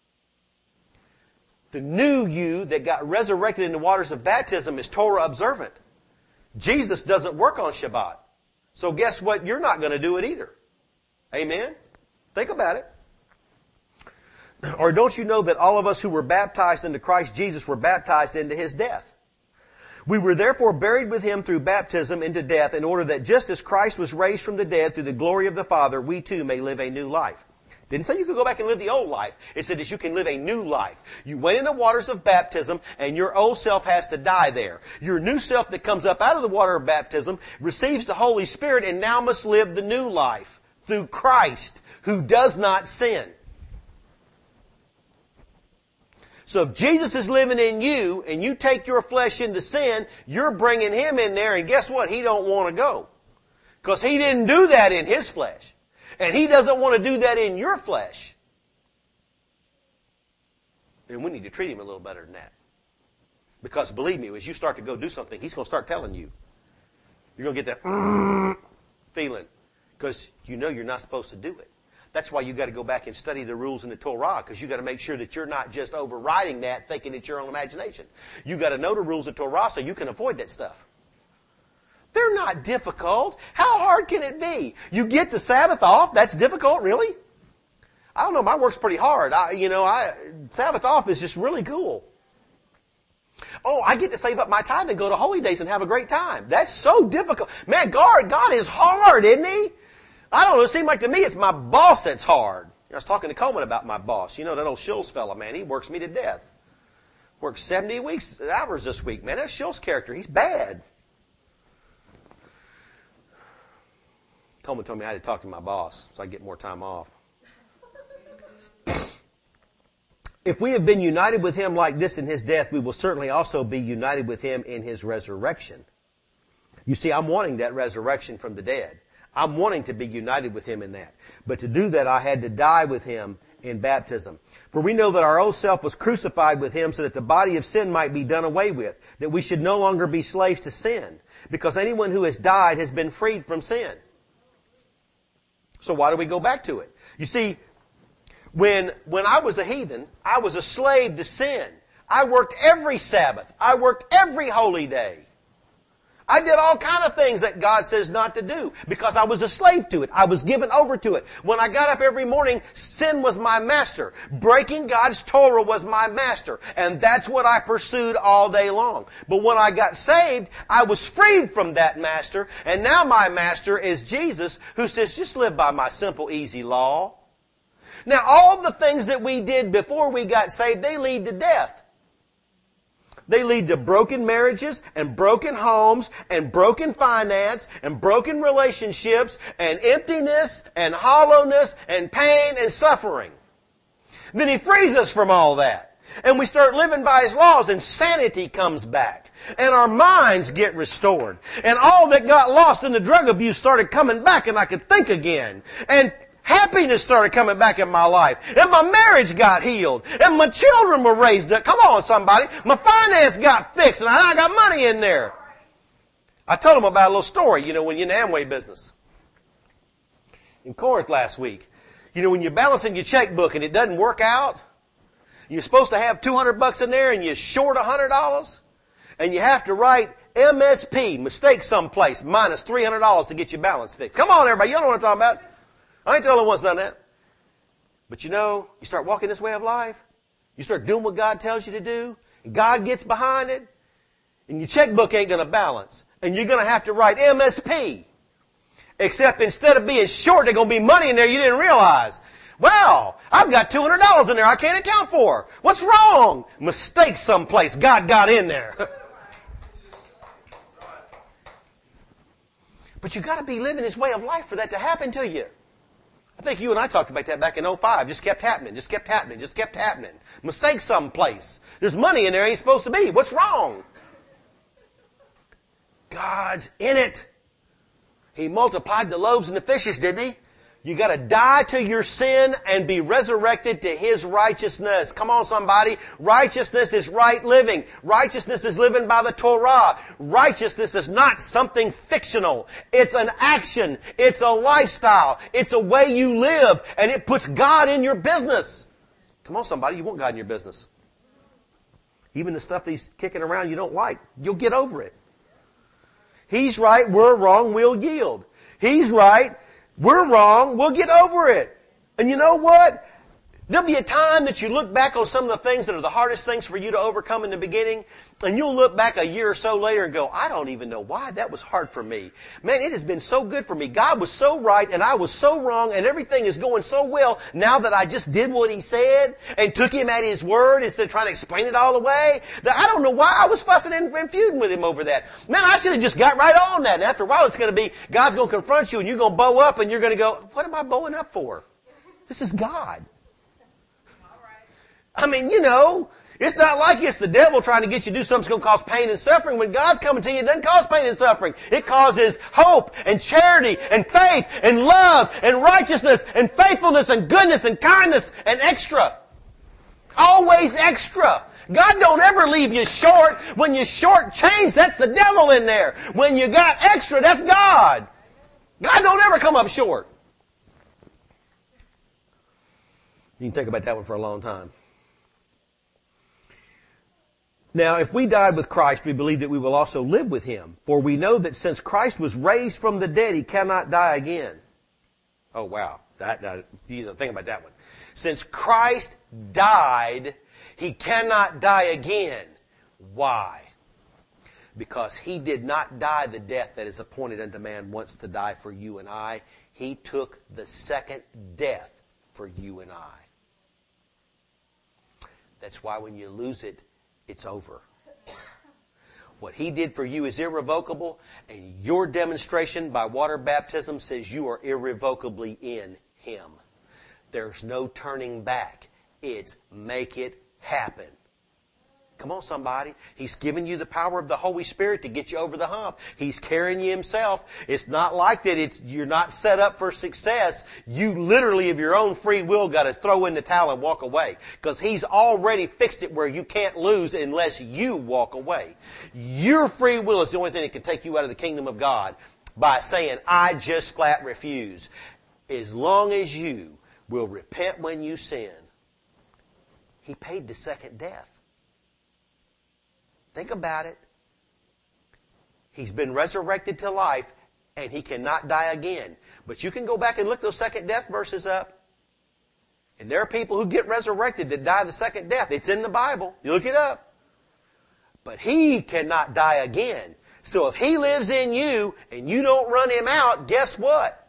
The new you that got resurrected in the waters of baptism is Torah observant. Jesus doesn't work on Shabbat. So guess what? You're not going to do it either. Amen? Think about it. Or don't you know that all of us who were baptized into Christ Jesus were baptized into His death? We were therefore buried with Him through baptism into death, in order that just as Christ was raised from the dead through the glory of the Father, we too may live a new life. Didn't say you could go back and live the old life. It said that you can live a new life. You went in the waters of baptism, and your old self has to die there. Your new self that comes up out of the water of baptism receives the Holy Spirit and now must live the new life through Christ, who does not sin. So if Jesus is living in you and you take your flesh into sin, you're bringing Him in there, and guess what? He don't want to go. Because He didn't do that in His flesh. And He doesn't want to do that in your flesh. And we need to treat Him a little better than that. Because believe me, as you start to go do something, He's going to start telling you. You're going to get that feeling. Because you know you're not supposed to do it. That's why you got to go back and study the rules in the Torah, because you got to make sure that you're not just overriding that, thinking it's your own imagination. You got to know the rules of Torah so you can avoid that stuff. They're not difficult. How hard can it be? You get the Sabbath off. That's difficult, really? I don't know. My work's pretty hard. I, you know, I Sabbath off is just really cool. Oh, I get to save up my time and go to holy days and have a great time. That's so difficult. Man, God, God is hard, isn't He? I don't know. It seems like to me it's my boss that's hard. I was talking to Coleman about my boss. You know, that old Schultz fella, man. He works me to death. Works seventy weeks hours this week, man. That's Schultz character. He's bad. Coleman told me I had to talk to my boss so I get more time off. If we have been united with Him like this in His death, we will certainly also be united with Him in His resurrection. You see, I'm wanting that resurrection from the dead. I'm wanting to be united with Him in that. But to do that, I had to die with Him in baptism. For we know that our old self was crucified with Him so that the body of sin might be done away with, that we should no longer be slaves to sin, because anyone who has died has been freed from sin. So why do we go back to it? You see, when, when I was a heathen, I was a slave to sin. I worked every Sabbath. I worked every holy day. I did all kind of things that God says not to do because I was a slave to it. I was given over to it. When I got up every morning, sin was my master. Breaking God's Torah was my master. And that's what I pursued all day long. But when I got saved, I was freed from that master. And now my master is Jesus, who says, just live by my simple, easy law. Now, all the things that we did before we got saved, they lead to death. They lead to broken marriages and broken homes and broken finance and broken relationships and emptiness and hollowness and pain and suffering. Then He frees us from all that. And we start living by His laws, and sanity comes back. And our minds get restored. And all that got lost in the drug abuse started coming back, and I could think again. And Happiness started coming back in my life. And my marriage got healed. And my children were raised up. Come on, somebody. My finance got fixed and I got money in there. I told them about a little story, you know, when you're in the Amway business. In Corinth last week. You know, when you're balancing your checkbook and it doesn't work out, you're supposed to have two hundred bucks in there and you're short one hundred dollars. And you have to write M S P, mistake someplace, minus three hundred dollars to get your balance fixed. Come on, everybody. You know what I'm talking about. I ain't the only one that's done that. But you know, you start walking this way of life. You start doing what God tells you to do. And God gets behind it. And your checkbook ain't going to balance. And you're going to have to write M S P. Except instead of being short, there's going to be money in there you didn't realize. Wow, I've got two hundred dollars in there I can't account for. What's wrong? Mistake someplace. God got in there. But you got to be living this way of life for that to happen to you. I think you and I talked about that back in oh five. Just kept happening, just kept happening, just kept happening. Mistake someplace. There's money in there ain't supposed to be. What's wrong? God's in it. He multiplied the loaves and the fishes, didn't he? You got to die to your sin and be resurrected to His righteousness. Come on, somebody. Righteousness is right living. Righteousness is living by the Torah. Righteousness is not something fictional. It's an action. It's a lifestyle. It's a way you live. And it puts God in your business. Come on, somebody. You want God in your business. Even the stuff that He's kicking around you don't like. You'll get over it. He's right. We're wrong. We'll yield. He's right. We're wrong. We'll get over it. And you know what? There'll be a time that you look back on some of the things that are the hardest things for you to overcome in the beginning, and you'll look back a year or so later and go, I don't even know why that was hard for me. Man, it has been so good for me. God was so right, and I was so wrong, and everything is going so well now that I just did what He said and took Him at His word instead of trying to explain it all away. That I don't know why I was fussing and, and feuding with Him over that. Man, I should have just got right on that. And after a while, it's going to be, God's going to confront you, and you're going to bow up, and you're going to go, what am I bowing up for? This is God. I mean, you know, it's not like it's the devil trying to get you to do something that's going to cause pain and suffering. When God's coming to you, it doesn't cause pain and suffering. It causes hope and charity and faith and love and righteousness and faithfulness and goodness and kindness and extra. Always extra. God don't ever leave you short. When you're short changed, that's the devil in there. When you got extra, that's God. God don't ever come up short. You can think about that one for a long time. Now, if we died with Christ, we believe that we will also live with Him. For we know that since Christ was raised from the dead, He cannot die again. Oh, wow. That, that, Jesus, think about that one. Since Christ died, He cannot die again. Why? Because He did not die the death that is appointed unto man once to die for you and I. He took the second death for you and I. That's why when you lose it, it's over. What He did for you is irrevocable, and your demonstration by water baptism says you are irrevocably in Him. There's no turning back. It's make it happen. Come on, somebody. He's given you the power of the Holy Spirit to get you over the hump. He's carrying you Himself. It's not like that. It's you're not set up for success. You literally, of your own free will, got to throw in the towel and walk away. Because He's already fixed it where you can't lose unless you walk away. Your free will is the only thing that can take you out of the kingdom of God by saying, I just flat refuse. As long as you will repent when you sin, He paid the second death. Think about it. He's been resurrected to life, and He cannot die again. But you can go back and look those second death verses up. And there are people who get resurrected that die the second death. It's in the Bible. You look it up. But He cannot die again. So if He lives in you and you don't run Him out, guess what?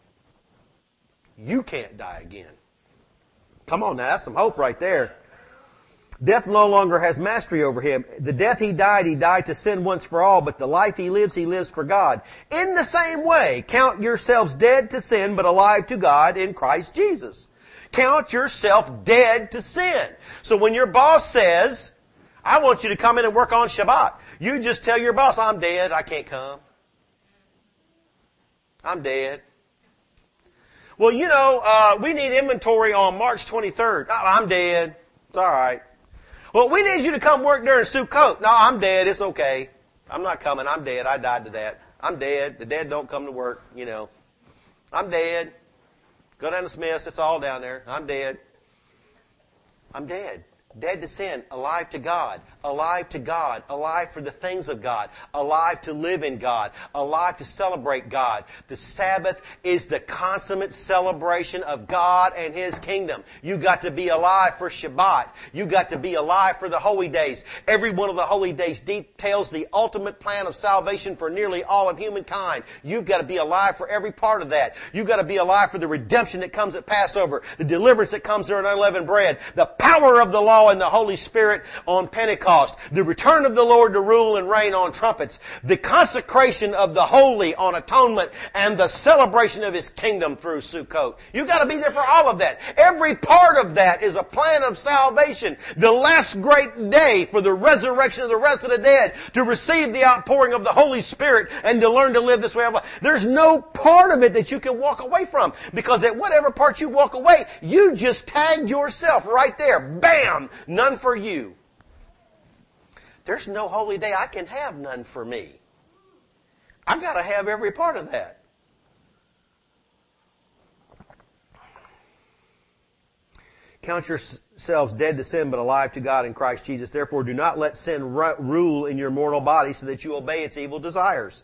You can't die again. Come on now, that's some hope right there. Death no longer has mastery over Him. The death He died, He died to sin once for all, but the life He lives, He lives for God. In the same way, count yourselves dead to sin, but alive to God in Christ Jesus. Count yourself dead to sin. So when your boss says, I want you to come in and work on Shabbat, you just tell your boss, I'm dead, I can't come. I'm dead. Well, you know, uh, we need inventory on March twenty-third. Oh, I'm dead. It's all right. Well, we need you to come work during Sukkot. No, I'm dead. It's okay. I'm not coming. I'm dead. I died to that. I'm dead. The dead don't come to work, you know. I'm dead. Go down to Smith's. It's all down there. I'm dead. I'm dead. Dead to sin, alive to God, alive to God, alive for the things of God, alive to live in God, alive to celebrate God. The Sabbath is the consummate celebration of God and His kingdom. You got to be alive for Shabbat. You got to be alive for the holy days. Every one of the holy days details the ultimate plan of salvation for nearly all of humankind. You've got to be alive for every part of that. You've got to be alive for the redemption that comes at Passover, the deliverance that comes during unleavened bread, the power of the law and the Holy Spirit on Pentecost, the return of the Lord to rule and reign on trumpets, the consecration of the holy on atonement, and the celebration of His kingdom through Sukkot. You've got to be there for all of that. Every part of that is a plan of salvation. The last great day for the resurrection of the rest of the dead, to receive the outpouring of the Holy Spirit and to learn to live this way of life. There's no part of it that you can walk away from, because at whatever part you walk away, you just tagged yourself right there. Bam! None for you. There's no holy day I can have none for me. I've got to have every part of that. Count yourselves dead to sin, but alive to God in Christ Jesus. Therefore, do not let sin rule in your mortal body so that you obey its evil desires.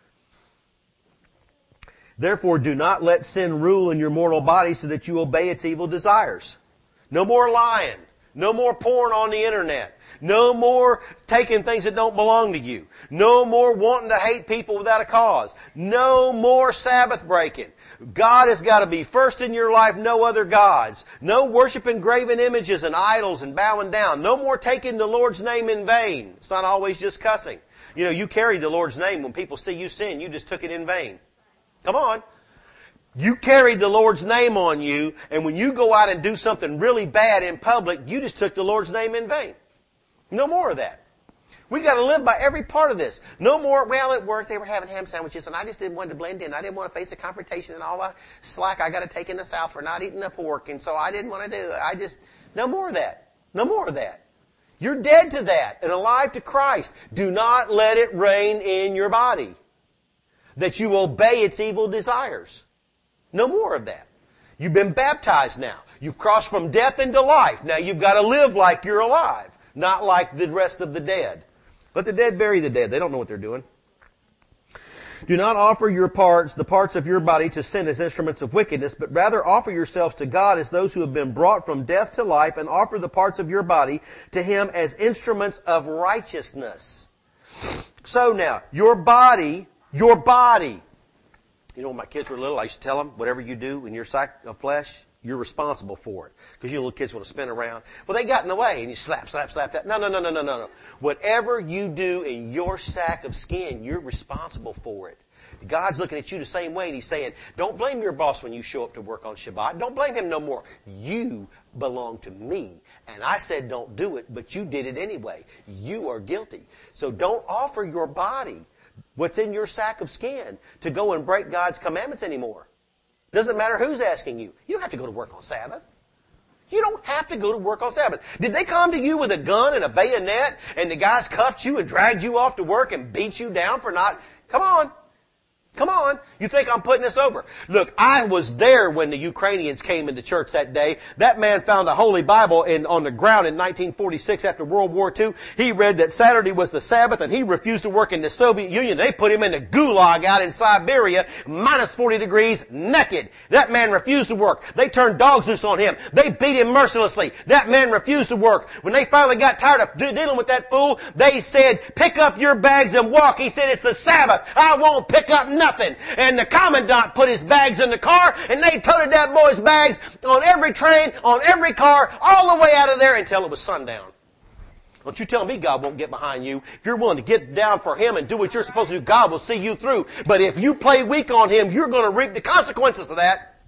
Therefore, do not let sin rule in your mortal body so that you obey its evil desires. No more lying. No more porn on the internet. No more taking things that don't belong to you. No more wanting to hate people without a cause. No more Sabbath breaking. God has got to be first in your life, no other gods. No worshiping graven images and idols and bowing down. No more taking the Lord's name in vain. It's not always just cussing. You know, you carry the Lord's name. When people see you sin, you just took it in vain. Come on. You carried the Lord's name on you, and when you go out and do something really bad in public, you just took the Lord's name in vain. No more of that. We got to live by every part of this. No more, well, at work they were having ham sandwiches, and I just didn't want to blend in. I didn't want to face the confrontation and all the slack I got to take in the South for not eating the pork, and so I didn't want to do it. I just, no more of that. No more of that. You're dead to that and alive to Christ. Do not let it reign in your body, that you obey its evil desires. No more of that. You've been baptized now. You've crossed from death into life. Now you've got to live like you're alive, not like the rest of the dead. Let the dead bury the dead. They don't know what they're doing. Do not offer your parts, the parts of your body, to sin as instruments of wickedness, but rather offer yourselves to God as those who have been brought from death to life, and offer the parts of your body to Him as instruments of righteousness. So now, your body, your body, you know, when my kids were little, I used to tell them, whatever you do in your sack of flesh, you're responsible for it. Because you know, little kids want to spin around. Well, they got in the way, and you slap, slap, slap that. No, no, no, no, no, no, no. Whatever you do in your sack of skin, you're responsible for it. God's looking at you the same way, and He's saying, don't blame your boss when you show up to work on Shabbat. Don't blame him no more. You belong to me. And I said don't do it, but you did it anyway. You are guilty. So don't offer your body, what's in your sack of skin, to go and break God's commandments anymore. Doesn't matter who's asking you. You don't have to go to work on Sabbath. You don't have to go to work on Sabbath. Did they come to you with a gun and a bayonet and the guys cuffed you and dragged you off to work and beat you down for not? Come on. Come on. You think I'm putting this over? Look, I was there when the Ukrainians came into church that day. That man found a Holy Bible in, on the ground in nineteen forty-six after World War Two. He read that Saturday was the Sabbath, and he refused to work in the Soviet Union. They put him in a gulag out in Siberia, minus forty degrees, naked. That man refused to work. They turned dogs loose on him. They beat him mercilessly. That man refused to work. When they finally got tired of dealing with that fool, they said, pick up your bags and walk. He said, it's the Sabbath. I won't pick up nothing. Nothing. And the commandant put his bags in the car, and they toted that boy's bags on every train, on every car, all the way out of there until it was sundown. Don't you tell me God won't get behind you. If you're willing to get down for Him and do what you're supposed to do, God will see you through. But if you play weak on Him, you're going to reap the consequences of that.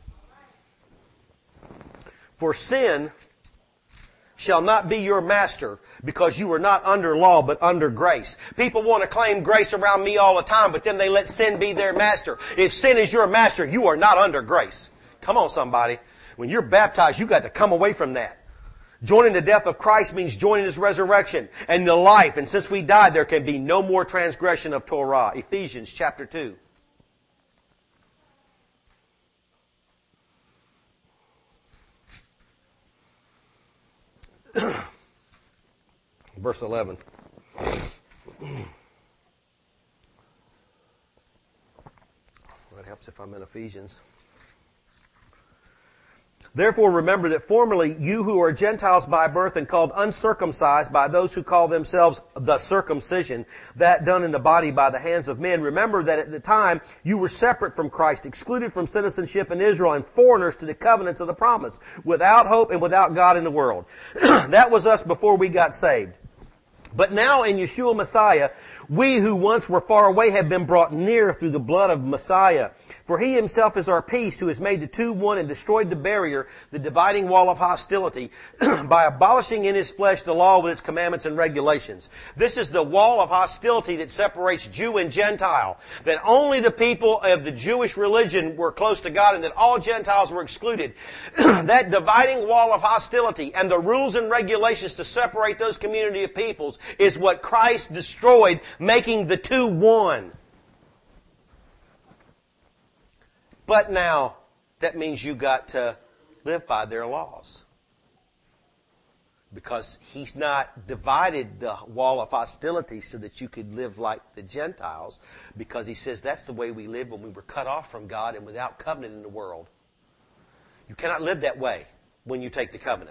For sin shall not be your master, because you are not under law, but under grace. People want to claim grace around me all the time, but then they let sin be their master. If sin is your master, you are not under grace. Come on, somebody. When you're baptized, you got to come away from that. Joining the death of Christ means joining His resurrection and the life. And since we died, there can be no more transgression of Torah. Ephesians chapter two. Verse eleven. That helps if I'm in Ephesians. Therefore remember that formerly you who are Gentiles by birth and called uncircumcised by those who call themselves the circumcision, that done in the body by the hands of men, remember that at the time you were separate from Christ, excluded from citizenship in Israel, and foreigners to the covenants of the promise, without hope and without God in the world. That was us before we got saved. But now in Yeshua Messiah, we who once were far away have been brought near through the blood of Messiah. For He Himself is our peace, who has made the two one and destroyed the barrier, the dividing wall of hostility, by abolishing in His flesh the law with its commandments and regulations. This is the wall of hostility that separates Jew and Gentile. That only the people of the Jewish religion were close to God and that all Gentiles were excluded. That dividing wall of hostility and the rules and regulations to separate those community of peoples is what Christ destroyed, making the two one. But now, that means you got to live by their laws. Because He's not divided the wall of hostility so that you could live like the Gentiles. Because He says that's the way we lived when we were cut off from God and without covenant in the world. You cannot live that way when you take the covenant.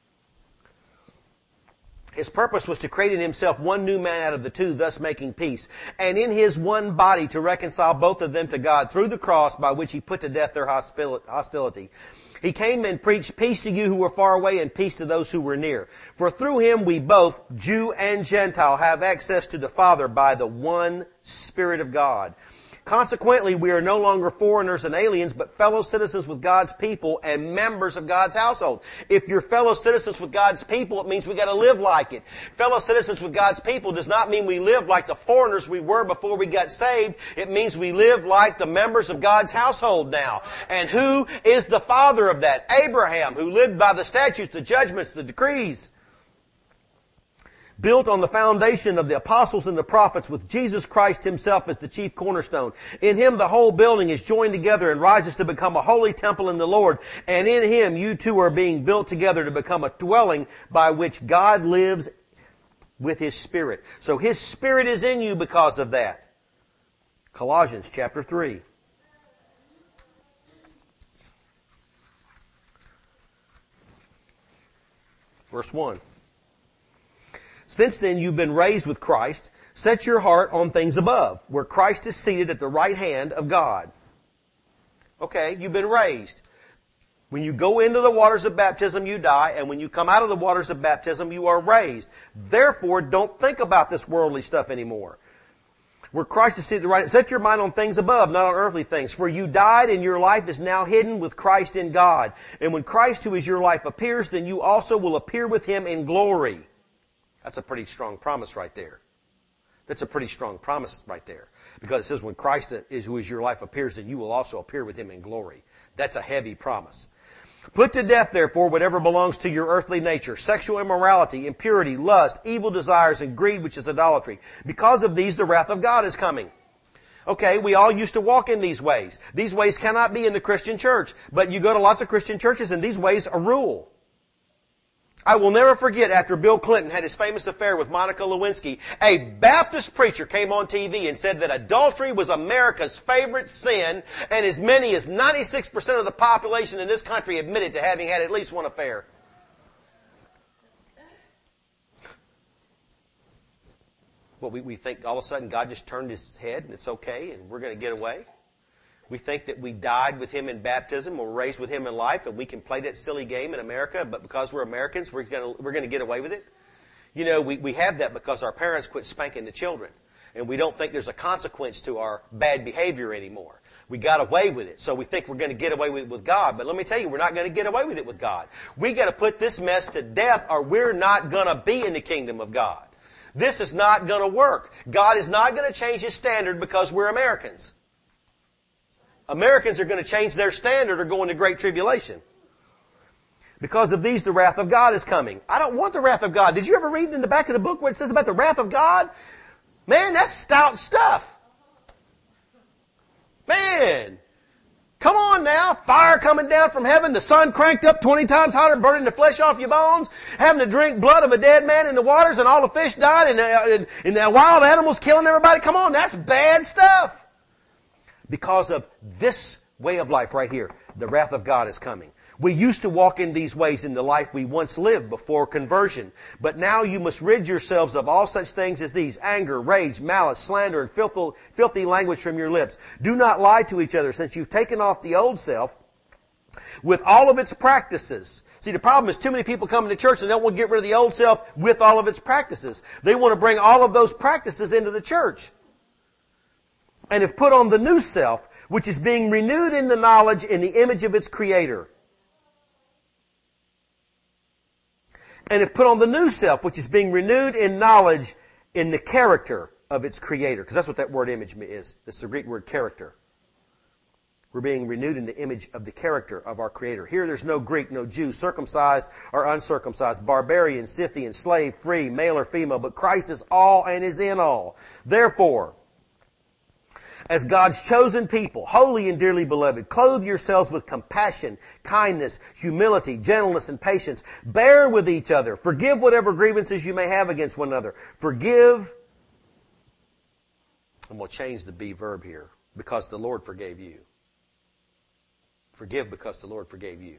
His purpose was to create in Himself one new man out of the two, thus making peace. And in His one body to reconcile both of them to God through the cross, by which He put to death their hostility. He came and preached peace to you who were far away and peace to those who were near. For through Him we both, Jew and Gentile, have access to the Father by the one Spirit of God. Consequently, we are no longer foreigners and aliens, but fellow citizens with God's people and members of God's household. If you're fellow citizens with God's people, it means we got to live like it. Fellow citizens with God's people does not mean we live like the foreigners we were before we got saved. It means we live like the members of God's household now. And who is the father of that? Abraham, who lived by the statutes, the judgments, the decrees. Built on the foundation of the apostles and the prophets, with Jesus Christ Himself as the chief cornerstone. In Him the whole building is joined together and rises to become a holy temple in the Lord. And in Him you two are being built together to become a dwelling by which God lives with His Spirit. So His Spirit is in you because of that. Colossians chapter three. Verse one. Since then you've been raised with Christ, set your heart on things above, where Christ is seated at the right hand of God. Okay, you've been raised. When you go into the waters of baptism, you die, and when you come out of the waters of baptism, you are raised. Therefore, don't think about this worldly stuff anymore. Where Christ is seated at the right, set your mind on things above, not on earthly things. For you died, and your life is now hidden with Christ in God. And when Christ, who is your life, appears, then you also will appear with Him in glory. That's a pretty strong promise right there. That's a pretty strong promise right there. Because it says when Christ is who is your life appears, then you will also appear with Him in glory. That's a heavy promise. Put to death, therefore, whatever belongs to your earthly nature: sexual immorality, impurity, lust, evil desires, and greed, which is idolatry. Because of these, the wrath of God is coming. Okay, we all used to walk in these ways. These ways cannot be in the Christian church. But you go to lots of Christian churches and these ways are rule. I will never forget, after Bill Clinton had his famous affair with Monica Lewinsky, a Baptist preacher came on T V and said that adultery was America's favorite sin, and as many as ninety-six percent of the population in this country admitted to having had at least one affair. Well, we, we think all of a sudden God just turned His head and it's okay and we're going to get away. We think that we died with Him in baptism or were raised with Him in life, and we can play that silly game in America, but because we're Americans, we're going to, we're going to get away with it. You know, we, we have that because our parents quit spanking the children, and we don't think there's a consequence to our bad behavior anymore. We got away with it, so we think we're going to get away with it with God. But let me tell you, we're not going to get away with it with God. We got to put this mess to death, or we're not going to be in the kingdom of God. This is not going to work. God is not going to change His standard because we're Americans. Americans are going to change their standard or go into great tribulation. Because of these, the wrath of God is coming. I don't want the wrath of God. Did you ever read in the back of the book where it says about the wrath of God? Man, that's stout stuff. Man. Come on now. Fire coming down from heaven. The sun cranked up twenty times hotter, burning the flesh off your bones. Having to drink blood of a dead man in the waters, and all the fish died, and, uh, and, and the wild animals killing everybody. Come on, that's bad stuff. Because of this way of life right here, the wrath of God is coming. We used to walk in these ways in the life we once lived before conversion. But now you must rid yourselves of all such things as these: anger, rage, malice, slander, and filthy, filthy language from your lips. Do not lie to each other, since you've taken off the old self with all of its practices. See, the problem is too many people come to church and they don't want to get rid of the old self with all of its practices. They want to bring all of those practices into the church. And have put on the new self, which is being renewed in the knowledge in the image of its Creator. And have put on the new self, which is being renewed in knowledge in the character of its Creator. Because that's what that word image is. It's the Greek word character. We're being renewed in the image of the character of our Creator. Here there's no Greek, no Jew, circumcised or uncircumcised, barbarian, Scythian, slave, free, male or female, but Christ is all and is in all. Therefore, as God's chosen people, holy and dearly beloved, clothe yourselves with compassion, kindness, humility, gentleness, and patience. Bear with each other. Forgive whatever grievances you may have against one another. Forgive. And we'll change the be verb here. Because the Lord forgave you. Forgive because the Lord forgave you.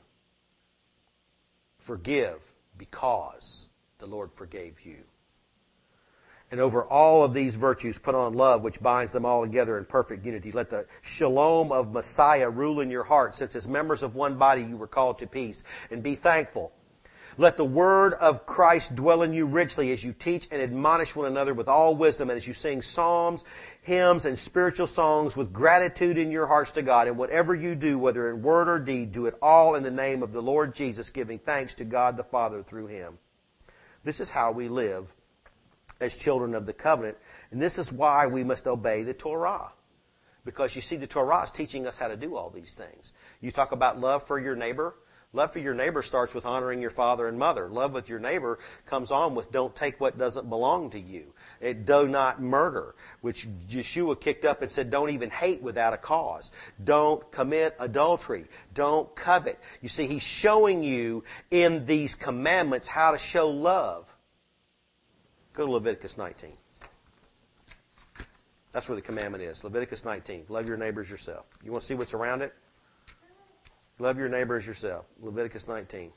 Forgive because the Lord forgave you. And over all of these virtues, put on love, which binds them all together in perfect unity. Let the shalom of Messiah rule in your heart, since as members of one body you were called to peace. And be thankful. Let the word of Christ dwell in you richly as you teach and admonish one another with all wisdom, and as you sing psalms, hymns, and spiritual songs with gratitude in your hearts to God. And whatever you do, whether in word or deed, do it all in the name of the Lord Jesus, giving thanks to God the Father through Him. This is how we live as children of the covenant. And this is why we must obey the Torah. Because you see, the Torah is teaching us how to do all these things. You talk about love for your neighbor. Love for your neighbor starts with honoring your father and mother. Love with your neighbor comes on with don't take what doesn't belong to you. It, do not murder, which Yeshua kicked up and said don't even hate without a cause. Don't commit adultery. Don't covet. You see, He's showing you in these commandments how to show love. Go to Leviticus nineteen. That's where the commandment is. Leviticus nineteen. Love your neighbor as yourself. You want to see what's around it? Love your neighbor as yourself. Leviticus nineteen.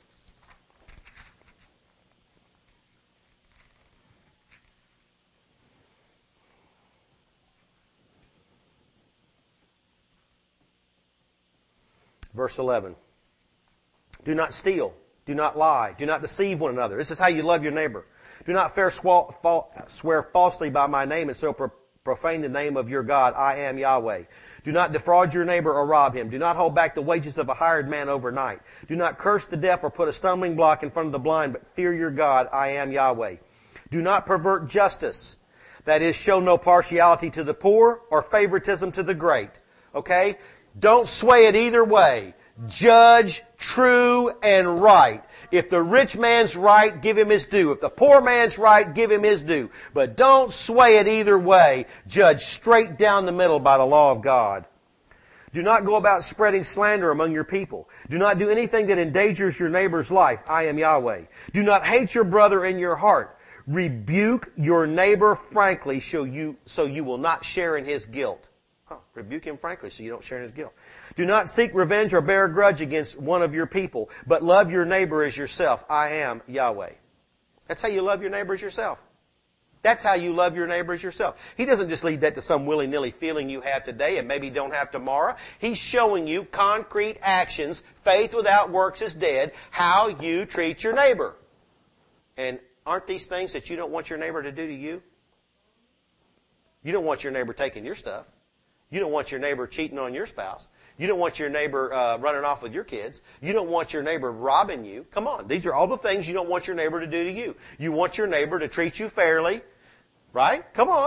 Verse eleven. Do not steal. Do not lie. Do not deceive one another. This is how you love your neighbor. Do not fair swear falsely by my name and so profane the name of your God. I am Yahweh. Do not defraud your neighbor or rob him. Do not hold back the wages of a hired man overnight. Do not curse the deaf or put a stumbling block in front of the blind, but fear your God. I am Yahweh. Do not pervert justice. That is, show no partiality to the poor or favoritism to the great. Okay? Don't sway it either way. Judge true and right. If the rich man's right, give him his due. If the poor man's right, give him his due. But don't sway it either way. Judge straight down the middle by the law of God. Do not go about spreading slander among your people. Do not do anything that endangers your neighbor's life. I am Yahweh. Do not hate your brother in your heart. Rebuke your neighbor frankly so you, so you will not share in his guilt. Huh. Rebuke him frankly so you don't share in his guilt. Do not seek revenge or bear a grudge against one of your people, but love your neighbor as yourself. I am Yahweh. That's how you love your neighbor as yourself. That's how you love your neighbor as yourself. He doesn't just leave that to some willy-nilly feeling you have today and maybe don't have tomorrow. He's showing you concrete actions. Faith without works is dead. How you treat your neighbor. And aren't these things that you don't want your neighbor to do to you? You don't want your neighbor taking your stuff. You don't want your neighbor cheating on your spouse. You don't want your neighbor uh, running off with your kids. You don't want your neighbor robbing you. Come on. These are all the things you don't want your neighbor to do to you. You want your neighbor to treat you fairly. Right? Come on.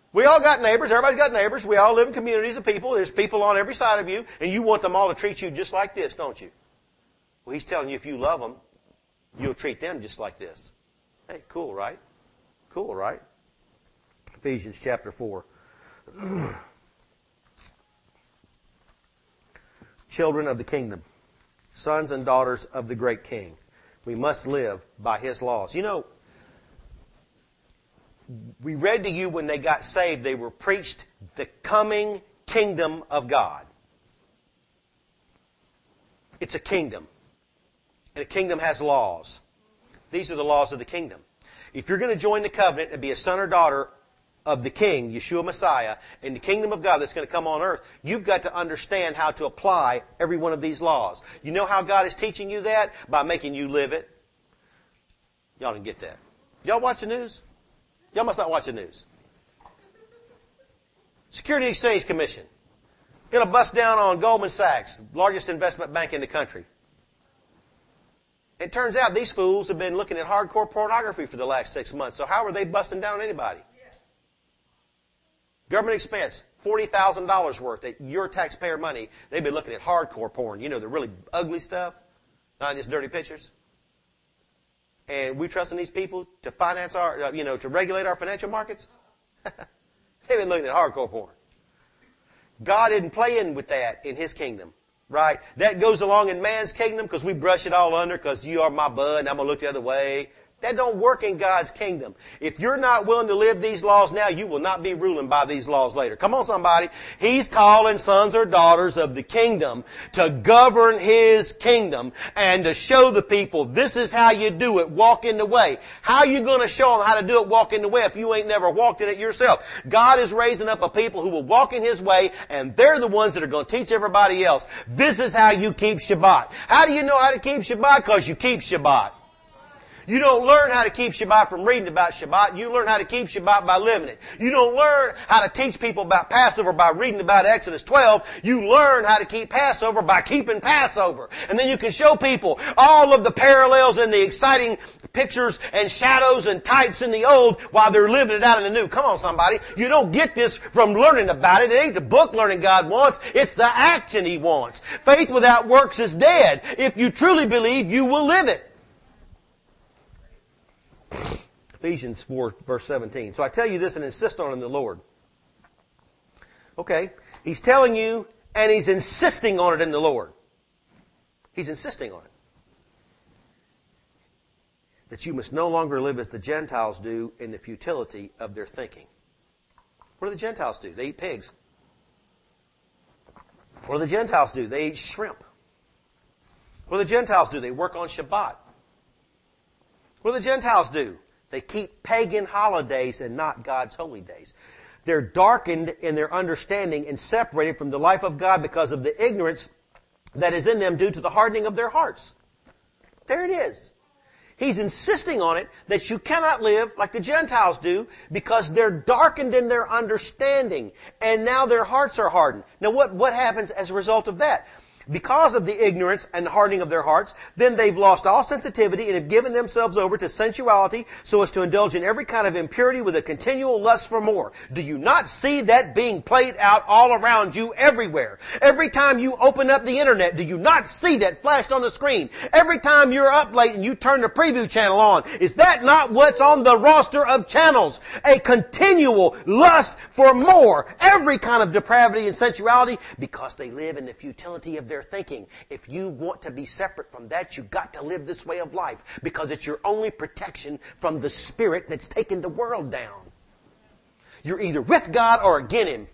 We all got neighbors. Everybody's got neighbors. We all live in communities of people. There's people on every side of you, and you want them all to treat you just like this, don't you? Well, he's telling you if you love them, you'll treat them just like this. Hey, cool, right? Cool, right? Ephesians chapter four. Children of the kingdom, sons and daughters of the great king. We must live by his laws. You know, we read to you when they got saved, they were preached the coming kingdom of God. It's a kingdom. And a kingdom has laws. These are the laws of the kingdom. If you're going to join the covenant and be a son or daughter of the King, Yeshua Messiah, in the kingdom of God that's going to come on earth, you've got to understand how to apply every one of these laws. You know how God is teaching you that? By making you live it. Y'all didn't get that. Y'all watch the news? Y'all must not watch the news. Security and Exchange Commission. Going to bust down on Goldman Sachs, largest investment bank in the country. It turns out these fools have been looking at hardcore pornography for the last six months. So how are they busting down on anybody? Yeah. Government expense, forty thousand dollars worth of your taxpayer money. They've been looking at hardcore porn. You know, the really ugly stuff, not just dirty pictures. And we trusting these people to finance our, you know, to regulate our financial markets? They've been looking at hardcore porn. God isn't playing with that in his kingdom, right? That goes along in man's kingdom because we brush it all under because you are my bud and I'm going to look the other way. That don't work in God's kingdom. If you're not willing to live these laws now, you will not be ruling by these laws later. Come on, somebody. He's calling sons or daughters of the kingdom to govern his kingdom and to show the people this is how you do it. Walk in the way. How are you going to show them how to do it? Walk in the way if you ain't never walked in it yourself. God is raising up a people who will walk in his way, and they're the ones that are going to teach everybody else. This is how you keep Shabbat. How do you know how to keep Shabbat? Because you keep Shabbat. You don't learn how to keep Shabbat from reading about Shabbat. You learn how to keep Shabbat by living it. You don't learn how to teach people about Passover by reading about Exodus twelve. You learn how to keep Passover by keeping Passover. And then you can show people all of the parallels and the exciting pictures and shadows and types in the old while they're living it out in the new. Come on, somebody. You don't get this from learning about it. It ain't the book learning God wants. It's the action he wants. Faith without works is dead. If you truly believe, you will live it. Ephesians four, verse seventeen. So I tell you this and insist on it in the Lord. Okay. He's telling you and he's insisting on it in the Lord. He's insisting on it. That you must no longer live as the Gentiles do in the futility of their thinking. What do the Gentiles do? They eat pigs. What do the Gentiles do? They eat shrimp. What do the Gentiles do? They work on Shabbat. What do the Gentiles do? They keep pagan holidays and not God's holy days. They're darkened in their understanding and separated from the life of God because of the ignorance that is in them due to the hardening of their hearts. There it is. He's insisting on it that you cannot live like the Gentiles do because they're darkened in their understanding and now their hearts are hardened. Now what, what happens as a result of that? Because of the ignorance and hardening of their hearts, then they've lost all sensitivity and have given themselves over to sensuality so as to indulge in every kind of impurity with a continual lust for more. Do you not see that being played out all around you everywhere? Every time you open up the internet, do you not see that flashed on the screen? Every time you're up late and you turn the preview channel on, is that not what's on the roster of channels? A continual lust for more. Every kind of depravity and sensuality because they live in the futility of their thinking. If you want to be separate from that, you've got to live this way of life because it's your only protection from the spirit that's taken the world down. You're either with God or against him.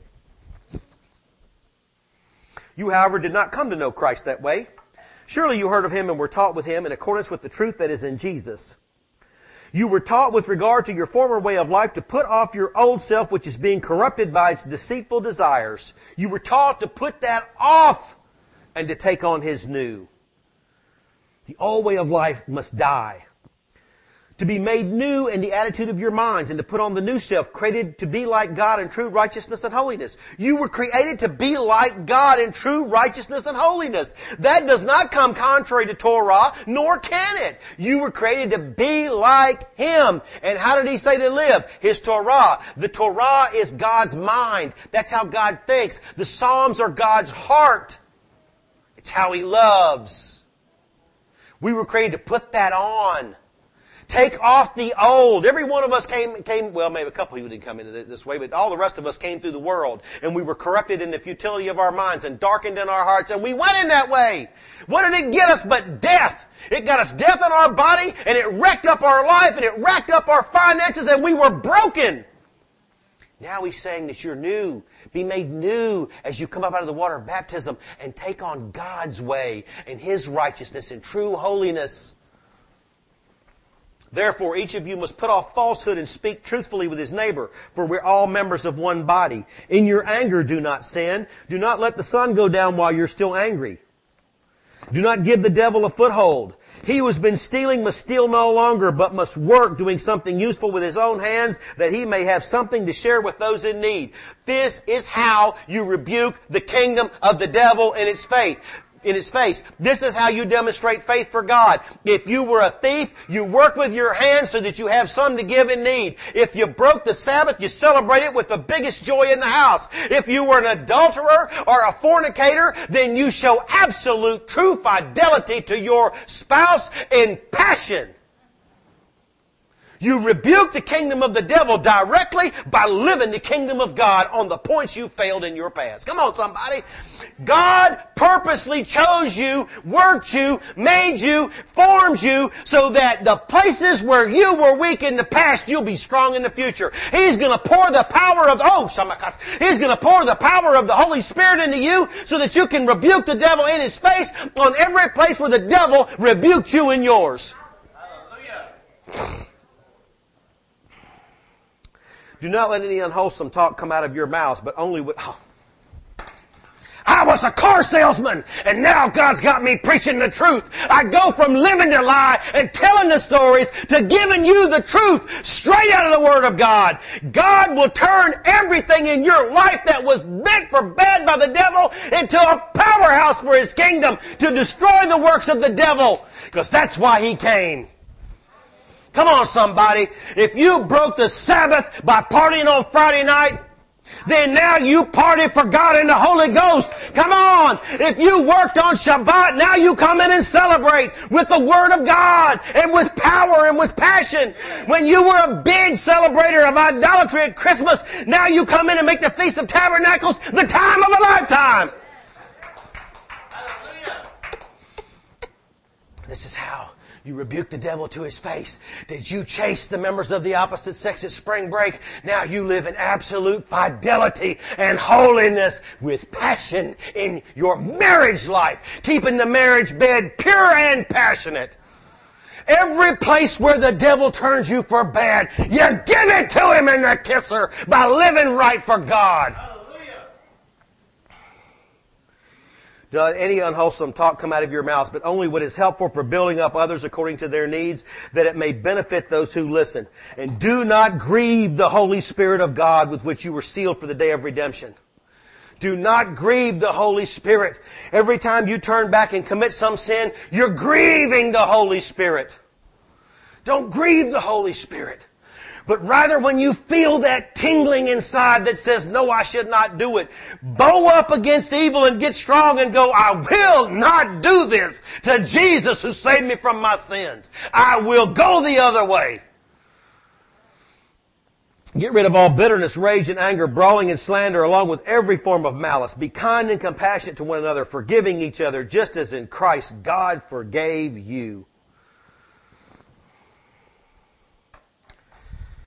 You, however, did not come to know Christ that way. Surely you heard of him and were taught with him in accordance with the truth that is in Jesus. You were taught with regard to your former way of life to put off your old self, which is being corrupted by its deceitful desires. You were taught to put that off and to take on his new. The old way of life must die. to be made new in the attitude of your minds, and to put on the new self, created to be like God in true righteousness and holiness. You were created to be like God in true righteousness and holiness. That does not come contrary to Torah, nor can it. You were created to be like Him. And how did He say to live? His Torah. The Torah is God's mind. That's how God thinks. The Psalms are God's heart. It's how He loves. We were created to put that on. Take off the old. Every one of us came, came, well, maybe a couple of you didn't come into this way, but all the rest of us came through the world, and we were corrupted in the futility of our minds and darkened in our hearts, and we went in that way. What did it get us but death? It got us death in our body, and it wrecked up our life, and it wrecked up our finances, and we were broken. Now He's saying that you're new. Be made new as you come up out of the water of baptism and take on God's way and His righteousness and true holiness. Therefore, each of you must put off falsehood and speak truthfully with his neighbor, for we're all members of one body. In your anger, do not sin. Do not let the sun go down while you're still angry. Do not give the devil a foothold. He who has been stealing must steal no longer, but must work doing something useful with his own hands, that he may have something to share with those in need. This is how you rebuke the kingdom of the devil in its faith. In his face. This is how you demonstrate faith for God. If you were a thief, you work with your hands so that you have some to give in need. If you broke the Sabbath, you celebrate it with the biggest joy in the house. If you were an adulterer or a fornicator, then you show absolute true fidelity to your spouse in passion. You rebuke the kingdom of the devil directly by living the kingdom of God on the points you failed in your past. Come on, somebody. God purposely chose you, worked you, made you, formed you, so that the places where you were weak in the past, you'll be strong in the future. He's going to pour the power of, oh, shamakas. He's going to pour the power of the Holy Spirit into you so that you can rebuke the devil in his face on every place where the devil rebuked you in yours. Hallelujah. Do not let any unwholesome talk come out of your mouths, but only with... Oh. I was a car salesman, and now God's got me preaching the truth. I go from living the lie and telling the stories to giving you the truth straight out of the Word of God. God will turn everything in your life that was meant for bad by the devil into a powerhouse for His kingdom to destroy the works of the devil, because that's why He came. Come on, somebody. If you broke the Sabbath by partying on Friday night, then now you party for God in the Holy Ghost. Come on. If you worked on Shabbat, now you come in and celebrate with the Word of God and with power and with passion. When you were a big celebrator of idolatry at Christmas, now you come in and make the Feast of Tabernacles the time of a lifetime. Hallelujah. This is how you rebuke the devil to his face. Did you chase the members of the opposite sex at spring break? Now you live in absolute fidelity and holiness with passion in your marriage life, keeping the marriage bed pure and passionate. Every place where the devil turns you for bad, you give it to him in the kisser by living right for God. Do not any unwholesome talk come out of your mouths, but only what is helpful for building up others according to their needs, that it may benefit those who listen. And do not grieve the Holy Spirit of God with which you were sealed for the day of redemption. Do not grieve the Holy Spirit. Every time you turn back and commit some sin, you're grieving the Holy Spirit. Don't grieve the Holy Spirit. But rather, when you feel that tingling inside that says, no, I should not do it, bow up against evil and get strong and go, I will not do this to Jesus who saved me from my sins. I will go the other way. Get rid of all bitterness, rage, and anger, brawling and slander, along with every form of malice. Be kind and compassionate to one another, forgiving each other, just as in Christ God forgave you.